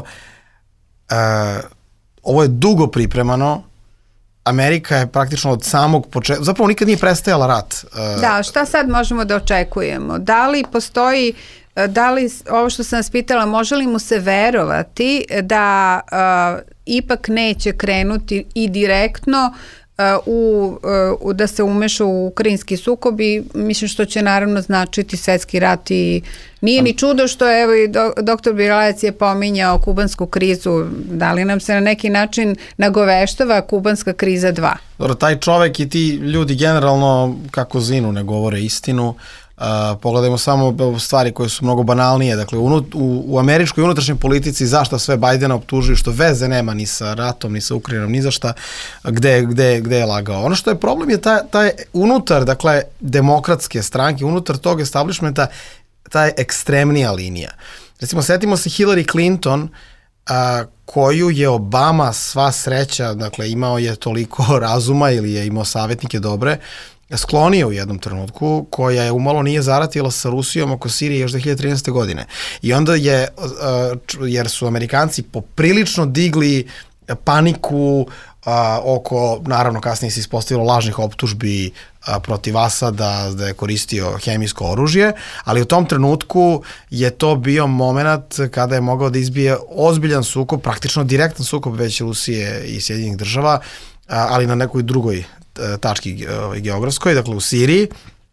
E: ovo je dugo pripremano, Amerika je praktično od samog početka, zapravo nikad nije prestajala rat.
C: Da, šta sad možemo da očekujemo? Da li postoji, ovo što sam vas pitala, može li mu se verovati da ipak neće krenuti i direktno da se umeša u ukrajinski sukob i mislim što će naravno značiti svetski rat i nije ni čudo što evo i dr. Bilajac je pominjao kubansku krizu, da li nam se na neki način nagoveštava kubanska kriza 2?
E: Dobro, taj čovek i ti ljudi generalno kako zinu ne govore istinu. Pogledajmo samo stvari koje su mnogo banalnije, dakle u američkoj unutrašnjoj politici zašto sve Bajdena optužuju što veze nema ni sa ratom, ni sa Ukrajinom, ni za šta, gde je lagao. Ono što je problem je taj unutar, dakle, demokratske stranke, unutar tog establishmenta, ta ekstremnija linija. Recimo, setimo se Hillary Clinton, koju je Obama, sva sreća, dakle imao je toliko razuma ili je imao savjetnike dobre, sklonio u jednom trenutku, koja je umalo nije zaratila sa Rusijom oko Sirije još 2013. godine. I onda jer su Amerikanci poprilično digli paniku oko, naravno kasnije se ispostavilo lažnih optužbi protiv Asada da je koristio hemijsko oružje, ali u tom trenutku je to bio moment kada je mogao da izbije ozbiljan sukob, praktično direktan sukob već Rusije i Sjedinjenih država, ali na nekoj drugoj tački geografskoj, dakle u Siriji,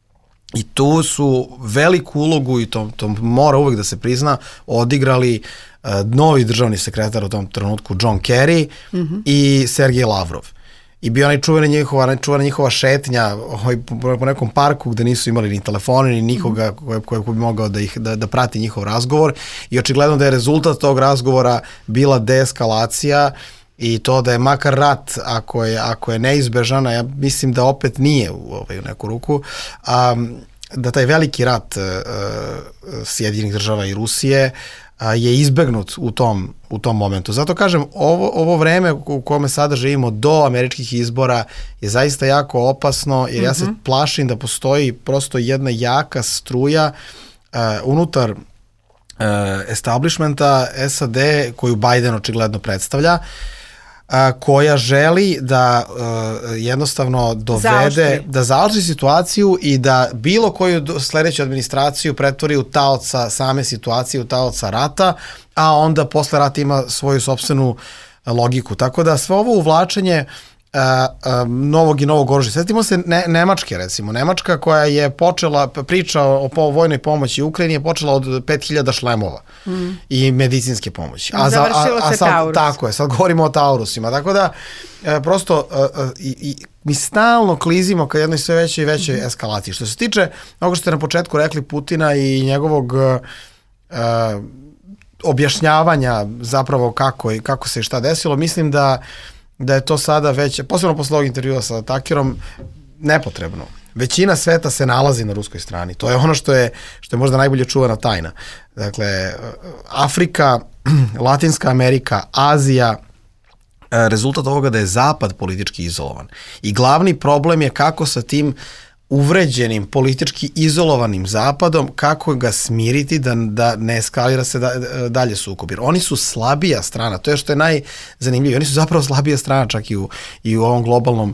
E: I tu su veliku ulogu, i to mora uvek da se prizna, odigrali novi državni sekretar u tom trenutku John Kerry i Sergej Lavrov. I bio onaj čuvena njihova šetnja po nekom parku gde nisu imali ni telefone, ni nikoga koji bi mogao da prati njihov razgovor, i očigledno da je rezultat tog razgovora bila deeskalacija i to da je makar rat, ako je neizbežan, a ja mislim da opet nije u neku ruku, da taj veliki rat Sjedinjenih država i Rusije je izbegnut u tom momentu. Zato kažem, ovo vreme u kome sada živimo do američkih izbora je zaista jako opasno, jer ja se plašim da postoji prosto jedna jaka struja unutar establishmenta SAD koju Biden očigledno predstavlja, koja želi da jednostavno dovede, da zaoštri situaciju i da bilo koju sledeću administraciju pretvori u taoca same situacije, u taoca rata, a onda posle rata ima svoju sopstvenu logiku. Tako da sve ovo uvlačenje novog i novog oružja. Sjetimo se Nemačke, recimo. Nemačka koja je počela, priča o vojnoj pomoći Ukrajini, je počela od 5000 šlemova i medicinske pomoći.
C: Završilo se Taurus.
E: Tako je, sad govorimo o Taurusima. Tako da, prosto, mi stalno klizimo ka jednoj sve većoj i većoj eskalaciji. Što se tiče onoga što ste na početku rekli, Putina i njegovog objašnjavanja zapravo kako se šta desilo, mislim da je to sada već, posebno posle ovog intervjua sa Takerom, nepotrebno. Većina sveta se nalazi na ruskoj strani. To je ono što je možda najbolje čuvana tajna. Dakle, Afrika, Latinska Amerika, Azija, rezultat ovoga da je Zapad politički izolovan. I glavni problem je kako sa tim uvređenim, politički izolovanim Zapadom, kako ga smiriti da ne eskalira se dalje sukob. Jer oni su slabija strana, to je što je najzanimljivije. Oni su zapravo slabija strana čak i u ovom globalnom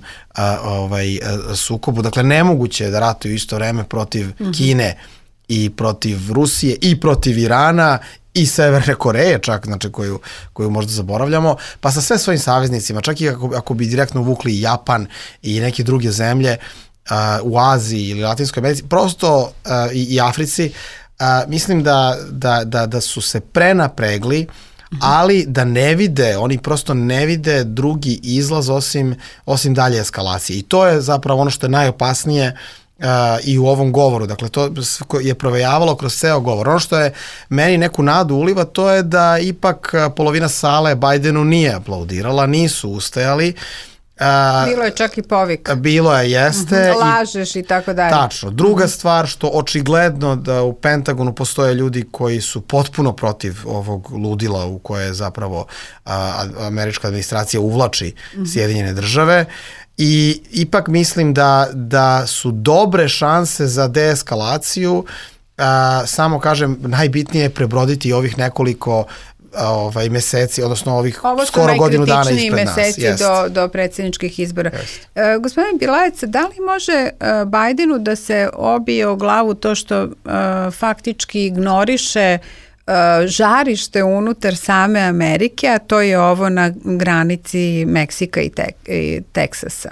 E: sukobu. Dakle, nemoguće je da ratuju isto vreme protiv Kine i protiv Rusije i protiv Irana i Severne Koreje čak, znači koju možda zaboravljamo, pa sa sve svojim saveznicima, čak i ako bi direktno vukli Japan i neke druge zemlje u Aziji ili Latinskoj Americi, prosto i Africi, mislim da su se prenapregli, ali da ne vide, oni prosto ne vide drugi izlaz osim dalje eskalacije. I to je zapravo ono što je najopasnije i u ovom govoru. Dakle, to je provejavalo kroz ceo govor. Ono što je meni neku nadu uliva, to je da ipak polovina sale Bidenu nije aplaudirala, nisu ustajali.
C: Bilo je čak i povika.
E: Bilo je, jeste.
C: Lažeš i tako dalje.
E: Tačno. Druga stvar, što očigledno da u Pentagonu postoje ljudi koji su potpuno protiv ovog ludila u koje zapravo američka administracija uvlači Sjedinjene države. I ipak mislim da su dobre šanse za deeskalaciju. Samo kažem, najbitnije je prebroditi ovih nekoliko meseci, odnosno ovih skoro godinu dana ispred nas.
C: Ovo su najkritičniji meseci do predsjedničkih izbora. Gospodin Bilajec, da li može Bidenu da se obije o glavu to što faktički ignoriše žarište unutar same Amerike, a to je ovo na granici Meksika i Teksasa?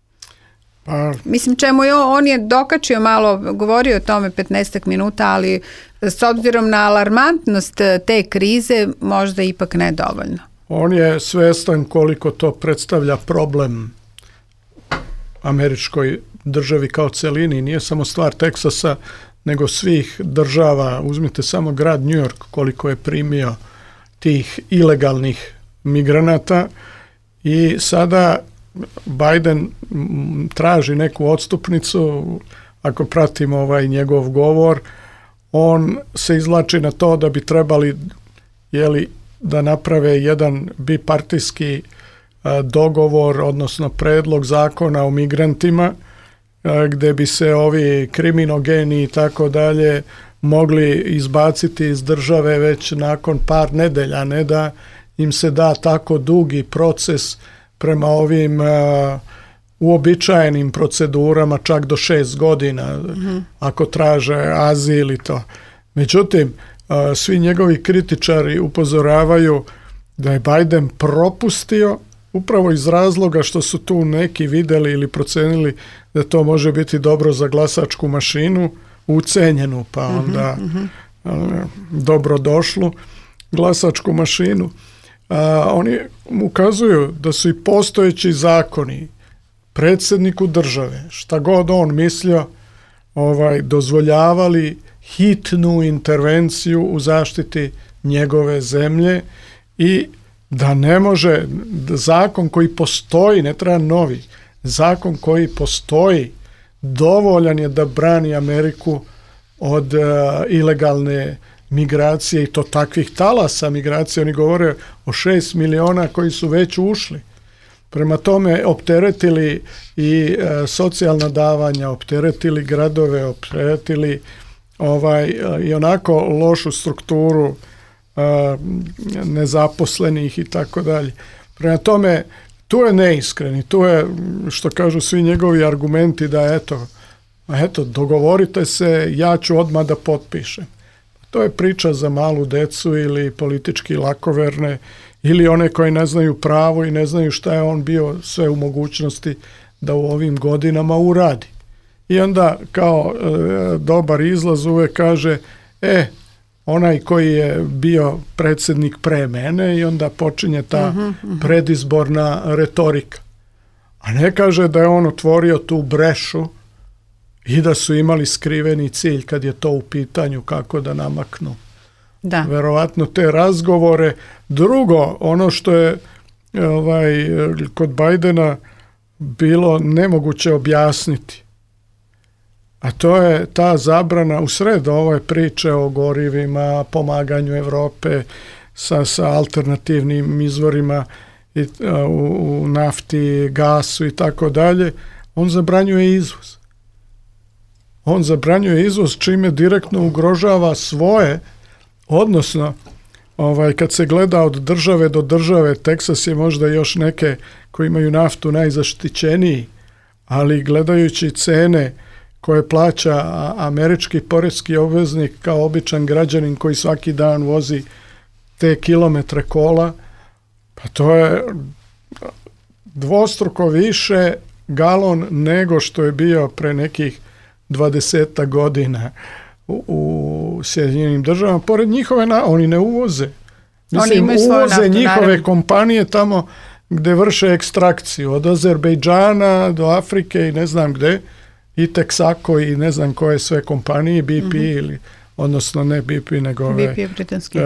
C: Mislim, čemu on je dokačio malo, govorio o tome 15 minuta, ali s obzirom na alarmantnost te krize, možda ipak ne dovoljno.
D: On je svestan koliko to predstavlja problem američkoj državi kao celini. Nije samo stvar Teksasa, nego svih država. Uzmite samo grad New York, koliko je primio tih ilegalnih migranata, i sada Biden traži neku odstupnicu. Ako pratimo njegov govor, on se izvlači na to da bi trebali da naprave jedan bipartijski dogovor, odnosno predlog zakona o migrantima, gde bi se ovi kriminogeni i tako dalje mogli izbaciti iz države već nakon par nedelja, ne da im se da tako dugi proces prema ovim uobičajenim procedurama, čak do 6 godina ako traže azil i to. Međutim, svi njegovi kritičari upozoravaju da je Biden propustio upravo iz razloga što su tu neki vidjeli ili procenili da to može biti dobro za glasačku mašinu, ucenjenu, pa onda dobrodošlu glasačku mašinu. Oni ukazuju da su i postojeći zakoni predsjedniku države, šta god on mislio, dozvoljavali hitnu intervenciju u zaštiti njegove zemlje i da ne može zakon koji postoji, ne treba novi, zakon koji postoji dovoljan je da brani Ameriku od ilegalne migracije i to takvih talasa migracije. Oni govore o 6 miliona koji su već ušli. Prema tome opteretili i socijalna davanja, opteretili gradove, opteretili i onako lošu strukturu nezaposlenih i tako dalje. Prema tome, tu je neiskreni, tu je, što kažu svi njegovi argumenti da eto, dogovorite se, ja ću odmah da potpišem. To je priča za malu decu ili politički lakoverne ili one koji ne znaju pravo i ne znaju šta je on bio sve u mogućnosti da u ovim godinama uradi. I onda kao dobar izlaz uvek kaže onaj koji je bio predsjednik pre mene i onda počinje ta predizborna retorika. A ne kaže da je on otvorio tu brešu i da su imali skriveni cilj kad je to u pitanju kako da namaknu. Da. Verovatno te razgovore. Drugo, ono što je kod Bajdena bilo nemoguće objasniti, a to je ta zabrana u sred ove priče o gorivima, pomaganju Europe sa alternativnim izvorima u nafti, gasu i tako dalje. On zabranjuje izvoz. On zabranjuje izvoz čime direktno ugrožava svoje, odnosno kad se gleda od države do države, Teksas je možda još neke koji imaju naftu najzaštićeniji, ali gledajući cene koje plaća američki poreski obveznik kao običan građanin koji svaki dan vozi te kilometre kola, pa to je dvostruko više galon nego što je bio pre nekih 20 godina u Sjedinjenim državama. Pored njihove, oni ne uvoze. Mislim, uvoze njihove kompanije tamo gde vrše ekstrakciju. Od Azerbejdžana do Afrike i ne znam gde. I Texaco i ne znam koje sve kompanije, BP ili, odnosno ne BP, nego
C: BP je britanski.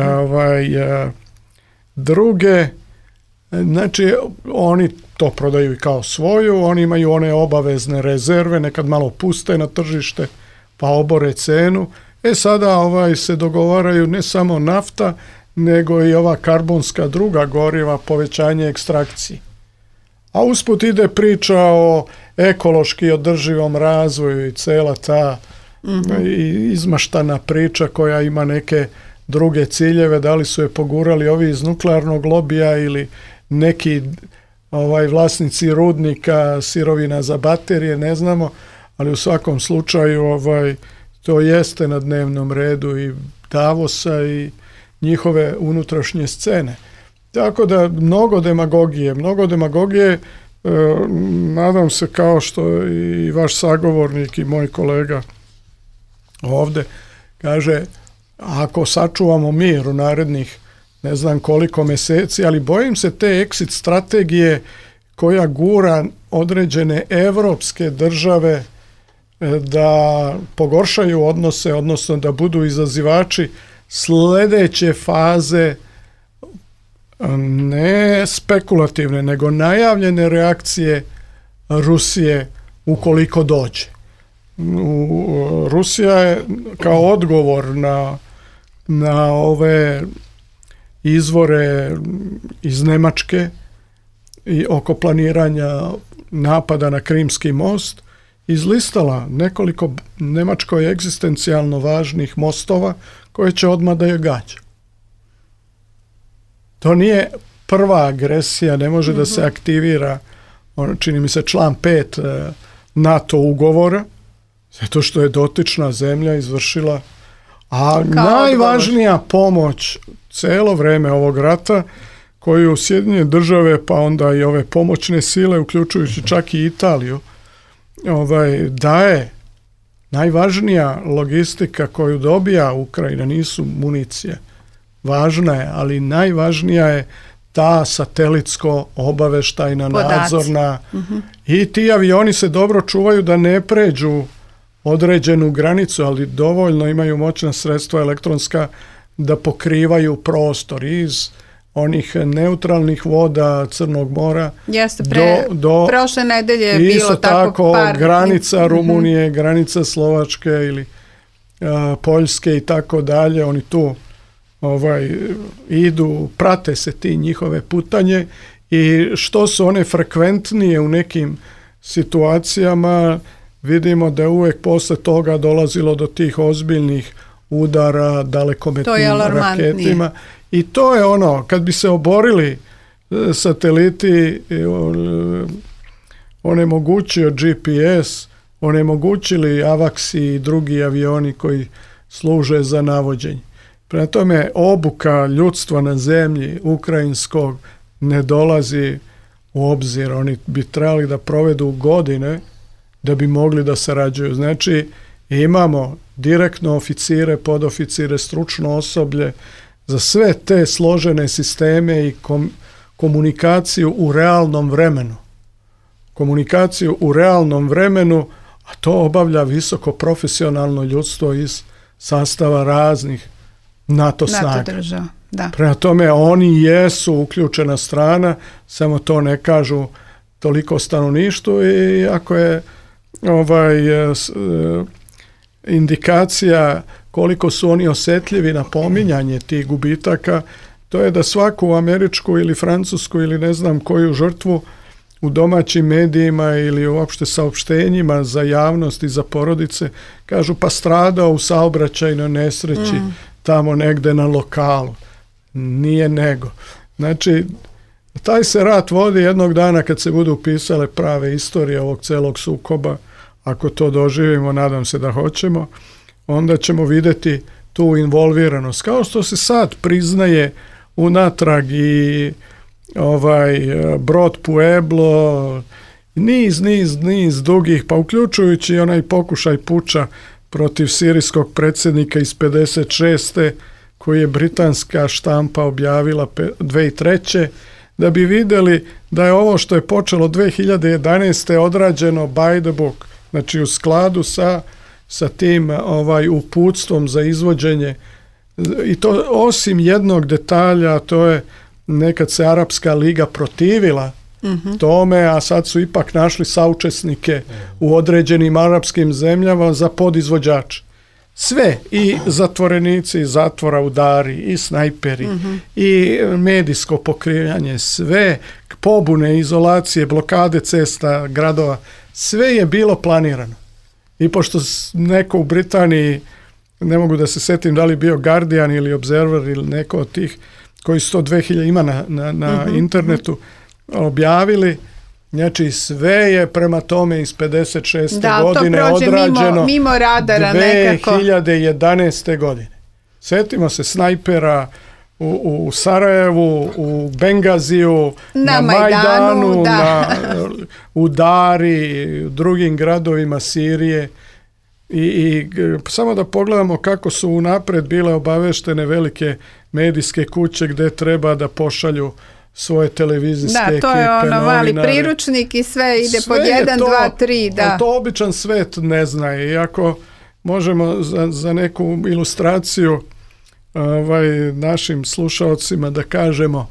D: Druge, znači oni to prodaju i kao svoju, oni imaju one obavezne rezerve, nekad malo puste na tržište, pa obore cenu. Sada se dogovaraju ne samo nafta, nego i ova karbonska druga goriva, povećanje ekstrakcije. A usput ide priča o ekološki održivom razvoju i cela ta izmaštana priča koja ima neke druge ciljeve, da li su je pogurali ovi iz nuklearnog lobija ili neki vlasnici rudnika, sirovina za baterije, ne znamo, ali u svakom slučaju to jeste na dnevnom redu i Davosa i njihove unutrašnje scene. Tako da mnogo demagogije, nadam se kao što i vaš sagovornik i moj kolega ovde kaže, ako sačuvamo mir u narednih ne znam koliko meseci, ali bojim se te exit strategije koja gura određene evropske države da pogoršaju odnose, odnosno da budu izazivači sljedeće faze, ne spekulativne, nego najavljene reakcije Rusije ukoliko dođe. Rusija je kao odgovor na ove izvore iz Nemačke i oko planiranja napada na Krimski most izlistala nekoliko Nemačkoj egzistencijalno važnih mostova koje će odmah da je gađa. To nije prva agresija, ne može da se aktivira, čini mi se član 5 NATO ugovora, zato što je dotična zemlja izvršila, a najvažnija pomoć celo vreme ovog rata koju Sjedinjene države, pa onda i ove pomoćne sile, uključujući čak i Italiju, daje. Najvažnija logistika koju dobija Ukrajina nisu municije. Važna je, ali najvažnija je ta satelitsko obaveštajna, nadzorna. I ti avioni se dobro čuvaju da ne pređu određenu granicu, ali dovoljno imaju moćna sredstva elektronska da pokrivaju prostor iz onih neutralnih voda Crnog mora.
C: Jeste, prošle nedelje je bilo
D: isto tako granica Rumunije, granica Slovačke ili Poljske i tako dalje. Oni tu idu, prate se ti njihove putanje i što su one frekventnije u nekim situacijama, vidimo da je uvijek posle toga dolazilo do tih ozbiljnih udara dalekometnim raketima. I to je ono, kad bi se oborili sateliti, onemogućio GPS, onemogućili AWACS i drugi avioni koji služe za navođenje. Prema tome, obuka ljudstva na zemlji ukrajinskog ne dolazi u obzir. Oni bi trebali da provedu godine da bi mogli da sarađuju. Znači, imamo direktno oficire, podoficire, stručno osoblje za sve te složene sisteme i komunikaciju u realnom vremenu. Komunikaciju u realnom vremenu, a to obavlja visoko profesionalno ljudstvo iz sastava raznih NATO snaga.
C: Da.
D: Prema tome, oni jesu uključena strana, samo to ne kažu toliko stanovništvu i ako je indikacija koliko su oni osjetljivi na pominjanje tih gubitaka, to je da svaku američku ili francusku ili ne znam koju žrtvu u domaćim medijima ili uopšte saopštenjima za javnost i za porodice kažu pa stradao u saobraćajnoj nesreći tamo negde na lokalu. Nije nego. Znači, taj se rat vodi jednog dana kad se budu pisale prave istorije ovog celog sukoba. Ako to doživimo, nadam se da hoćemo, onda ćemo vidjeti tu involviranost. Kao što se sad priznaje unatrag i brod Pueblo, niz dugih, pa uključujući onaj pokušaj puča protiv sirijskog predsjednika iz 56. koji je britanska štampa objavila 2003. da bi vidjeli da je ovo što je počelo 2011. odrađeno by the book, znači u skladu sa tim uputstvom za izvođenje. I to osim jednog detalja, to je nekad se Arapska liga protivila tome, a sad su ipak našli saučesnike u određenim arapskim zemljama za podizvođače. Sve, i zatvorenici iz zatvora, udari, i snajperi, i medijsko pokrivanje, sve, pobune, izolacije, blokade cesta, gradova, sve je bilo planirano. I pošto neko u Britaniji, ne mogu da se setim da li bio Guardian ili Observer ili neko od tih koji su to 2000 ima na internetu objavili, znači sve je prema tome iz 56. godine odrađeno
C: mimo radara
D: 2011. godine. Sjetimo se snajpera u Sarajevu, u Bengaziju, na Majdanu, u Dari, u drugim gradovima Sirije. I samo da pogledamo kako su unapred bile obaveštene velike medijske kuće gdje treba da pošalju svoje televizijske ekipe,
C: to je ono mali priručnik i sve ide sve pod 1, 2, 3. Da.
D: To običan svet ne zna. I ako možemo za neku ilustraciju našim slušaocima da kažemo,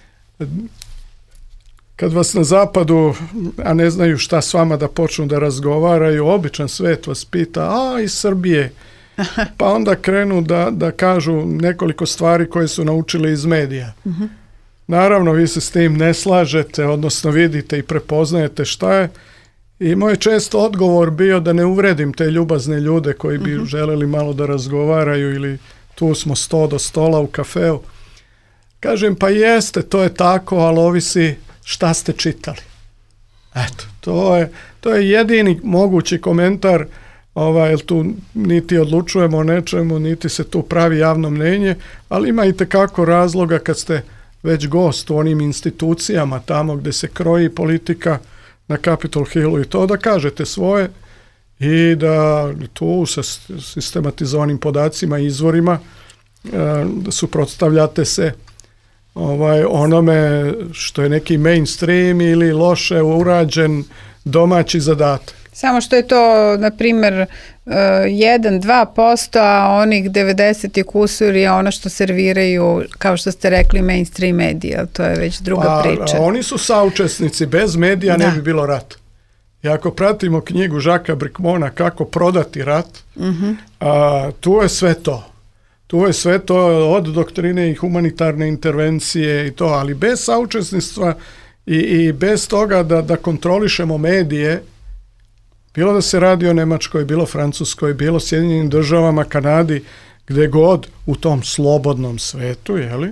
D: kad vas na zapadu, a ne znaju šta s vama da počnu da razgovaraju, običan svet vas pita, iz Srbije, pa onda krenu da kažu nekoliko stvari koje su naučili iz medija. Naravno, vi se s tim ne slažete, odnosno vidite i prepoznajete šta je. I moj često odgovor bio da ne uvredim te ljubazne ljude koji bi želeli malo da razgovaraju ili tu smo 100 do stola u kafeu. Kažem, pa jeste, to je tako, ali ovisi šta ste čitali. Eto, to je jedini mogući komentar, jer tu niti odlučujemo o nečemu, niti se tu pravi javno mnenje, ali ima itekako razloga kad ste već gost u onim institucijama tamo gde se kroji politika na Capitol Hillu i to da kažete svoje i da tu sa sistematizovanim podacima i izvorima suprotstavljate se onome što je neki mainstream ili loše urađen domaći zadatak.
C: Samo što je to, na primjer, 1-2%, a onih 90 kusur je ono što serviraju, kao što ste rekli, mainstream medija. To je već druga priča.
D: A oni su saučesnici, bez medija ne bi bilo rata. I ako pratimo knjigu Žaka Brickmona Kako prodati rat, tu je sve to. Tu je sve to od doktrine i humanitarne intervencije i to, ali bez saučesništva i bez toga da kontrolišemo medije, bilo da se radi o Nemačkoj, bilo Francuskoj, bilo Sjedinjenim državama, Kanadi, gde god u tom slobodnom svetu, jeli,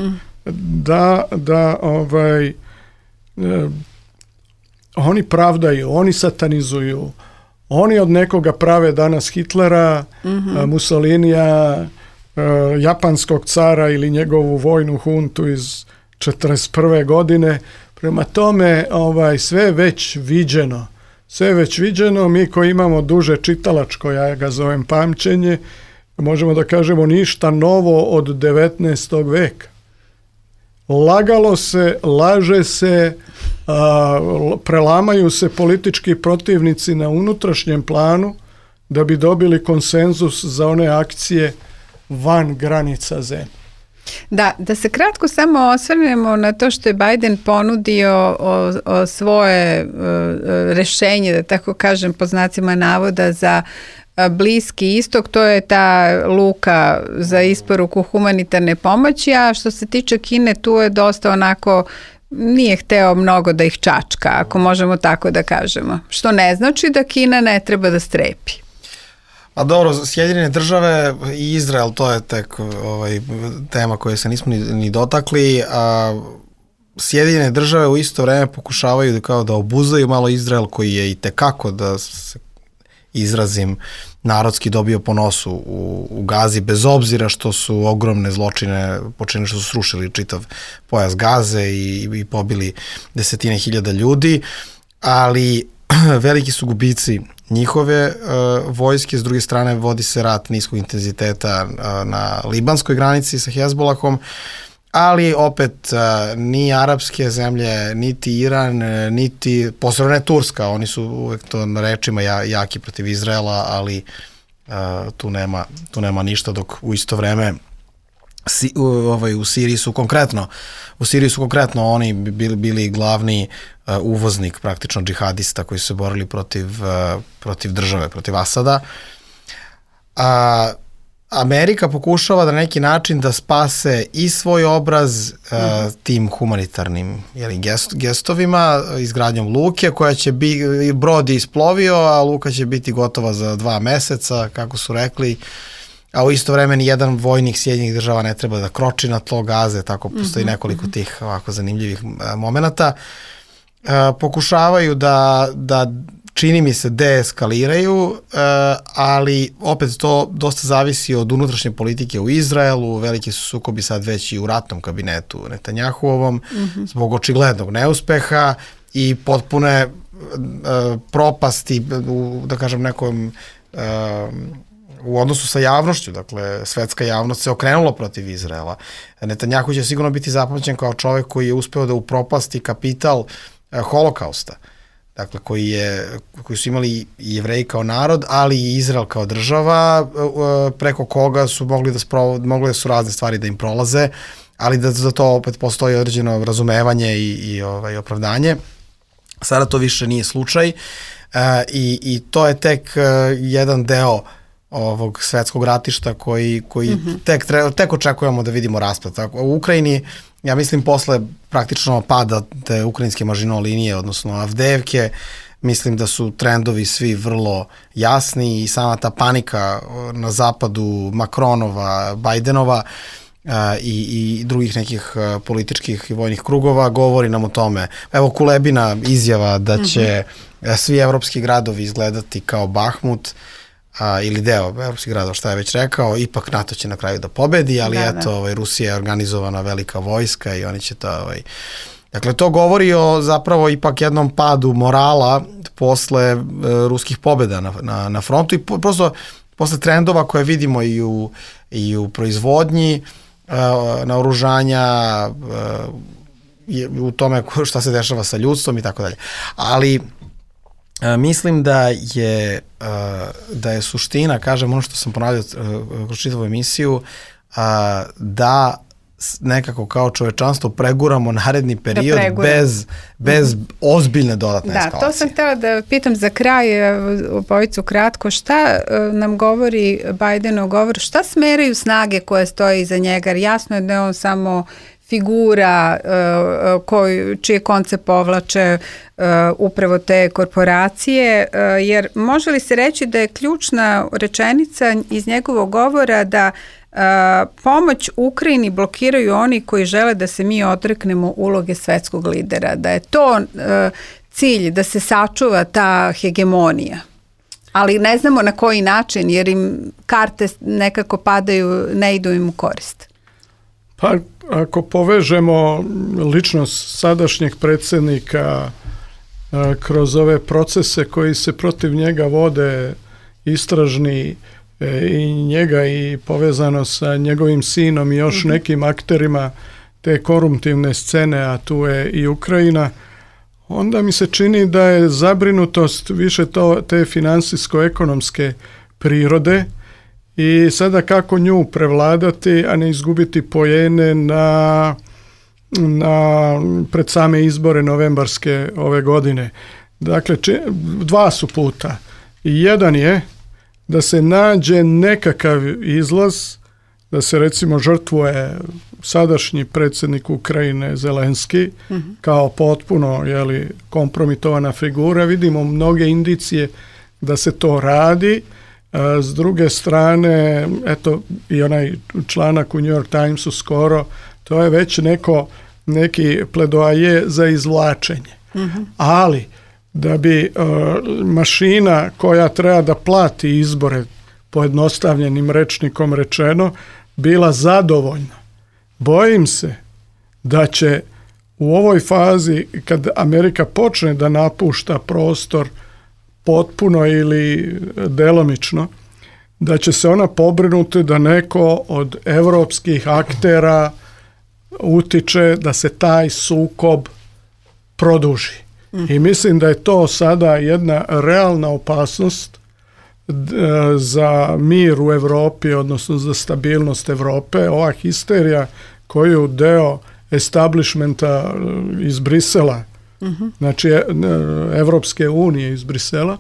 D: oni pravdaju, oni satanizuju, oni od nekoga prave danas Hitlera, Mussolinija, japanskog cara ili njegovu vojnu huntu iz 1941. godine. Prema tome, sve već viđeno. Sve već viđeno, mi koji imamo duže čitalačko, ja ga zovem pamćenje, možemo da kažemo ništa novo od 19. veka. Lagalo se, laže se, prelamaju se politički protivnici na unutrašnjem planu da bi dobili konsenzus za one akcije van granica zemlje.
C: Da se kratko samo osvrnemo na to što je Biden ponudio o svoje rešenje, da tako kažem, po znacima navoda za Bliski istok, to je ta luka za isporuku humanitarne pomoći, a što se tiče Kine, tu je dosta onako, nije hteo mnogo da ih čačka, ako možemo tako da kažemo. Što ne znači da Kina ne treba da strepi.
E: A dobro, Sjedinjene države i Izrael, to je tek tema koje se nismo ni dotakli, a Sjedinjene države u isto vreme pokušavaju da obuzdaju malo Izrael, koji je i tekako, da se izrazim, narodski dobio po nosu u Gazi, bez obzira što su ogromne zločine počinili, što su srušili čitav pojas Gaze i pobili desetine hiljada ljudi, ali veliki su gubici njihove vojske. S druge strane vodi se rat niskog intenziteta na libanskoj granici sa Hezbolahom, ali opet ni arapske zemlje, niti Iran, niti, posebno ne Turska, oni su uvek to na rečima jaki protiv Izraela, ali tu nema ništa, dok u isto vreme u Siriji su konkretno oni bili glavni uvoznik praktično džihadista koji su se borili protiv države, protiv Asada. Amerika pokušava da na neki način da spase i svoj obraz tim humanitarnim gestovima, izgradnjom luke koja će brod je isplovio, a luka će biti gotova za 2 meseca, kako su rekli, a u isto vreme ni jedan vojnik Sjedinjenih država ne treba da kroči na tlo Gaze, tako postoji nekoliko tih ovako zanimljivih momenata. Pokušavaju da čini mi se deeskaliraju, ali opet to dosta zavisi od unutrašnje politike u Izraelu. Veliki su sukobi sad već i u ratnom kabinetu Netanjahuovom zbog očiglednog neuspeha i potpune propasti da kažem nekom u odnosu sa javnošću, dakle svetska javnost se okrenula protiv Izraela. Netanjahu će sigurno biti zapamćen kao čovek koji je uspeo da upropasti kapital Holokausta, dakle koji su imali i Jevreji kao narod, ali i Izrael kao država, preko koga su mogli da su razne stvari da im prolaze, ali da za to opet postoji određeno razumevanje i opravdanje. Sada to više nije slučaj i to je tek jedan deo ovog svetskog ratišta koji tek očekujemo da vidimo raspad. U Ukrajini, ja mislim posle praktično pada te ukrajinske Mažino linije, odnosno Avdejevke, mislim da su trendovi svi vrlo jasni i sama ta panika na zapadu Makronova, Bajdenova i drugih nekih političkih i vojnih krugova govori nam o tome. Evo Kulebina izjava da će svi evropski gradovi izgledati kao Bahmut, ili deo evropskih gradova, šta je već rekao, ipak NATO će na kraju da pobedi, ali Rusija je organizovana velika vojska i oni će to... Dakle, to govori o zapravo ipak jednom padu morala posle ruskih pobjeda na frontu i prosto posle trendova koje vidimo i u proizvodnji naoružanja, u tome šta se dešava sa ljudstvom i tako dalje. Ali mislim da je suština, kažem ono što sam ponavljao kroz čitavu emisiju, da nekako kao čovečanstvo preguramo naredni period bez ozbiljne dodatne eskalacije.
C: Da, to sam htjela da pitam za kraj obojicu kratko, šta nam govori Bajdenov govor, šta smeraju snage koje stoje iza njega, jer jasno je da je on samo figura čije konce povlače upravo te korporacije, jer može li se reći da je ključna rečenica iz njegovog govora da pomoć Ukrajini blokiraju oni koji žele da se mi odreknemo uloge svetskog lidera, da je to cilj, da se sačuva ta hegemonija. Ali ne znamo na koji način, jer im karte nekako padaju, ne idu im u korist.
D: Pa ako povežemo ličnost sadašnjeg predsjednika kroz ove procese koji se protiv njega vode, istražni, i njega i povezano sa njegovim sinom i još nekim akterima te koruptivne scene, a tu je i Ukrajina, onda mi se čini da je zabrinutost više te finansijsko-ekonomske prirode i sada kako nju prevladati, a ne izgubiti poene pred same izbore novembarske ove godine. Dakle, dva su puta. Jedan je da se nađe nekakav izlaz, da se recimo žrtvuje sadašnji predsjednik Ukrajine Zelenski kao potpuno kompromitovana figura. Vidimo mnoge indicije da se to radi. S druge strane, eto i onaj članak u New York Timesu skoro, to je već neki pledoaje za izvlačenje. Ali da bi mašina koja treba da plati izbore, pojednostavljenim rečnikom rečeno, bila zadovoljna. Bojim se da će u ovoj fazi, kad Amerika počne da napušta prostor potpuno ili delomično, da će se ona pobrinuti da neko od evropskih aktera utiče da se taj sukob produži. I mislim da je to sada jedna realna opasnost za mir u Evropi, odnosno za stabilnost Evrope. Ova histerija koju deo establishmenta iz Brisela, znači Evropske unije iz Brisela,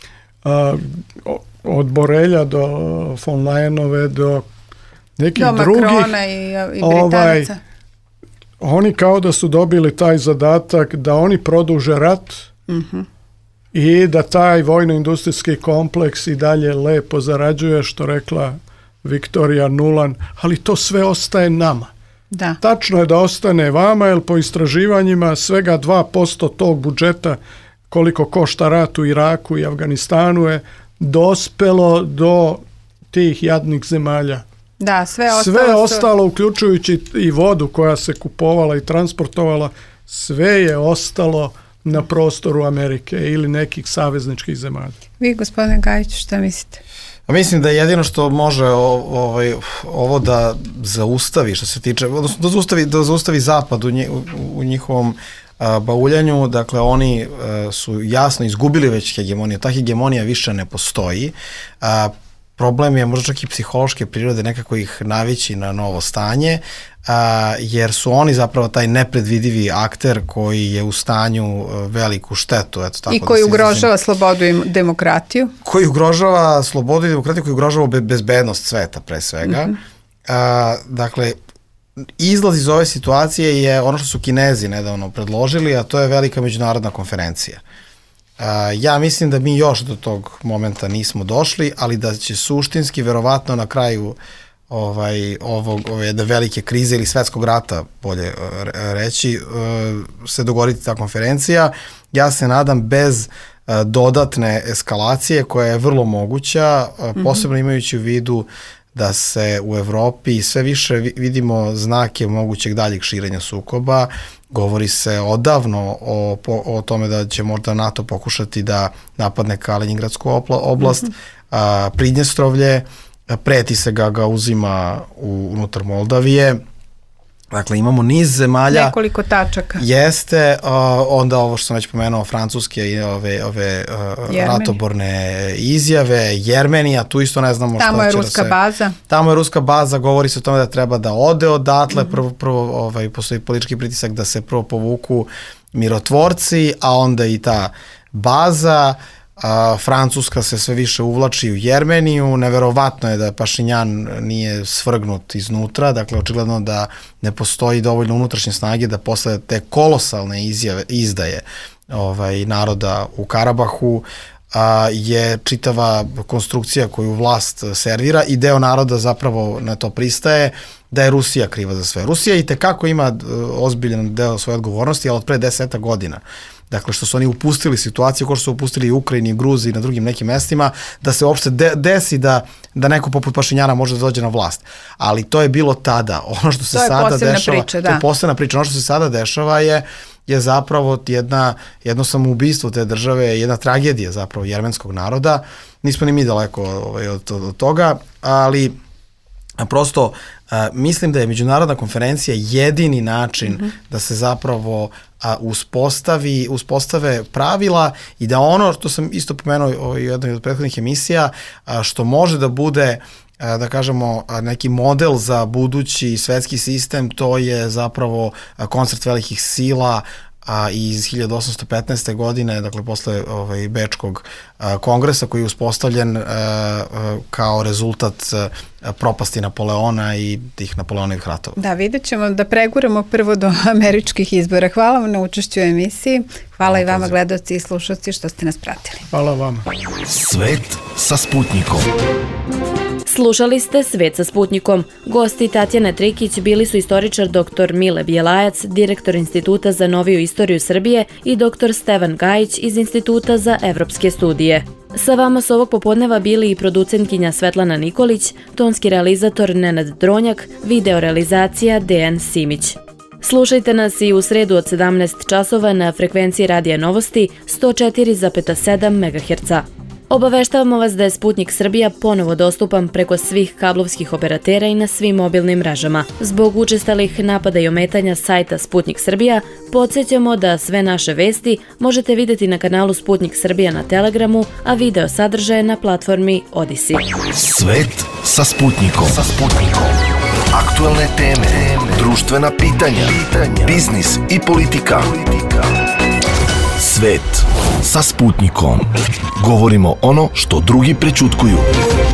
D: od Borelja do von Leyenove do nekih drugih,
C: Macrona i Britanaca.
D: Oni kao da su dobili taj zadatak da oni produže rat i da taj vojno-industrijski kompleks i dalje lepo zarađuje, što rekla Viktorija Nuland, ali to sve ostaje nama.
C: Da.
D: Tačno je da ostane vama, jer po istraživanjima svega 2% tog budžeta koliko košta rat u Iraku i Afganistanu je dospelo do tih jadnih zemalja.
C: Da, sve
D: ostalo, uključujući i vodu koja se kupovala i transportovala, sve je ostalo na prostoru Amerike ili nekih savezničkih zemalja.
C: Vi, gospodine Gajić, šta mislite?
E: Mislim da jedino što može ovo da zaustavi, što se tiče, odnosno da zaustavi Zapad u njihovom bauljanju, dakle oni su jasno izgubili već hegemoniju, ta hegemonija više ne postoji. Problem je možda čak i psihološke prirode, nekako ih navići na novo stanje, jer su oni zapravo taj nepredvidivi akter koji je u stanju veliku štetu. Eto, tako
C: i koji ugrožava slobodu i demokratiju.
E: Koji ugrožava slobodu i demokratiju, koji ugrožava bezbednost sveta pre svega. Dakle, izlaz iz ove situacije je ono što su Kinezi nedavno predložili, a to je velika međunarodna konferencija. Ja mislim da mi još do tog momenta nismo došli, ali da će suštinski verovatno na kraju ove velike krize ili svetskog rata, bolje reći, se dogoditi ta konferencija. Ja se nadam bez dodatne eskalacije koja je vrlo moguća, posebno imajući u vidu da se u Evropi sve više vidimo znake mogućeg daljeg širenja sukoba. Govori se odavno o tome da će možda NATO pokušati da napadne Kaliningradsku oblast, Pridnjestrovlje, preti se ga uzima unutar Moldavije. Dakle, imamo niz zemalja.
C: Nekoliko tačaka.
E: Jeste, onda ovo što sam već pomenuo, francuske i ove ratoborne izjave, Jermenija, tu isto ne znamo
C: tamo
E: šta
C: je
E: će
C: ruska baza.
E: Tamo je ruska baza, govori se o tome da treba da ode odatle, prvo postoji politički pritisak da se prvo povuku mirotvorci, a onda i ta baza. Francuska se sve više uvlači u Jermeniju, neverovatno je da Pašinjan nije svrgnut iznutra, dakle očigledno da ne postoji dovoljno unutrašnje snage da posle te kolosalne izdaje naroda u Karabahu je čitava konstrukcija koju vlast servira i deo naroda zapravo na to pristaje da je Rusija kriva za sve. Rusija i tekako ima ozbiljan deo svoje odgovornosti, ali od pre 10 godina. Dakle, što su oni upustili situaciju, kao što su upustili u Ukrajini, Gruziji i na drugim nekim mestima, da se uopšte desi da neko poput Pašinjana može da dođe na vlast. Ali to je bilo tada. Ono što se sada dešava, to je posebna priča. Ono što se sada dešava je zapravo jedno samoubistvo te države, jedna tragedija zapravo jermenskog naroda. Nismo ni mi daleko od toga, ali prosto mislim da je međunarodna konferencija jedini način da se zapravo uspostave pravila i da ono što sam isto pomenuo u jednoj od prethodnih emisija, što može da bude da kažemo neki model za budući svetski sistem, to je zapravo koncert velikih sila iz 1815. godine, dakle posle Bečkog kongresa koji je uspostavljen kao rezultat propasti Napoleona i tih Napoleonovih ratova.
C: Da, vidjet ćemo da preguramo prvo do američkih izbora. Hvala vam na učešću u emisiji. Hvala i vama gledaoci i slušalci što ste nas pratili.
D: Hvala vam.
A: Svet sa Sputnikom.
B: Slušali ste Svet sa Sputnikom. Gosti Tatjana Trikić bili su istoričar dr. Mile Bjelajac, direktor Instituta za noviju istoriju Srbije i dr. Stevan Gajić iz Instituta za evropske studije. Sa vama su ovog popodneva bili i producentkinja Svetlana Nikolić, tonski realizator Nenad Dronjak, video realizacija Dejan Simić. Slušajte nas i u sredu od 17 časova na frekvenciji Radija Novosti 104,7 MHz. Obaveštavamo vas da je Sputnik Srbija ponovo dostupan preko svih kablovskih operatera i na svim mobilnim mrežama. Zbog učestalih napada i ometanja sajta Sputnik Srbija, podsjećamo da sve naše vesti možete vidjeti na kanalu Sputnik Srbija na Telegramu, a video sadržaje na platformi Odisi.
A: Svet sa Sputnikom. Aktualne teme, društvena pitanja, biznis i politika. Svet sa Sputnikom. Govorimo ono što drugi prećutkuju.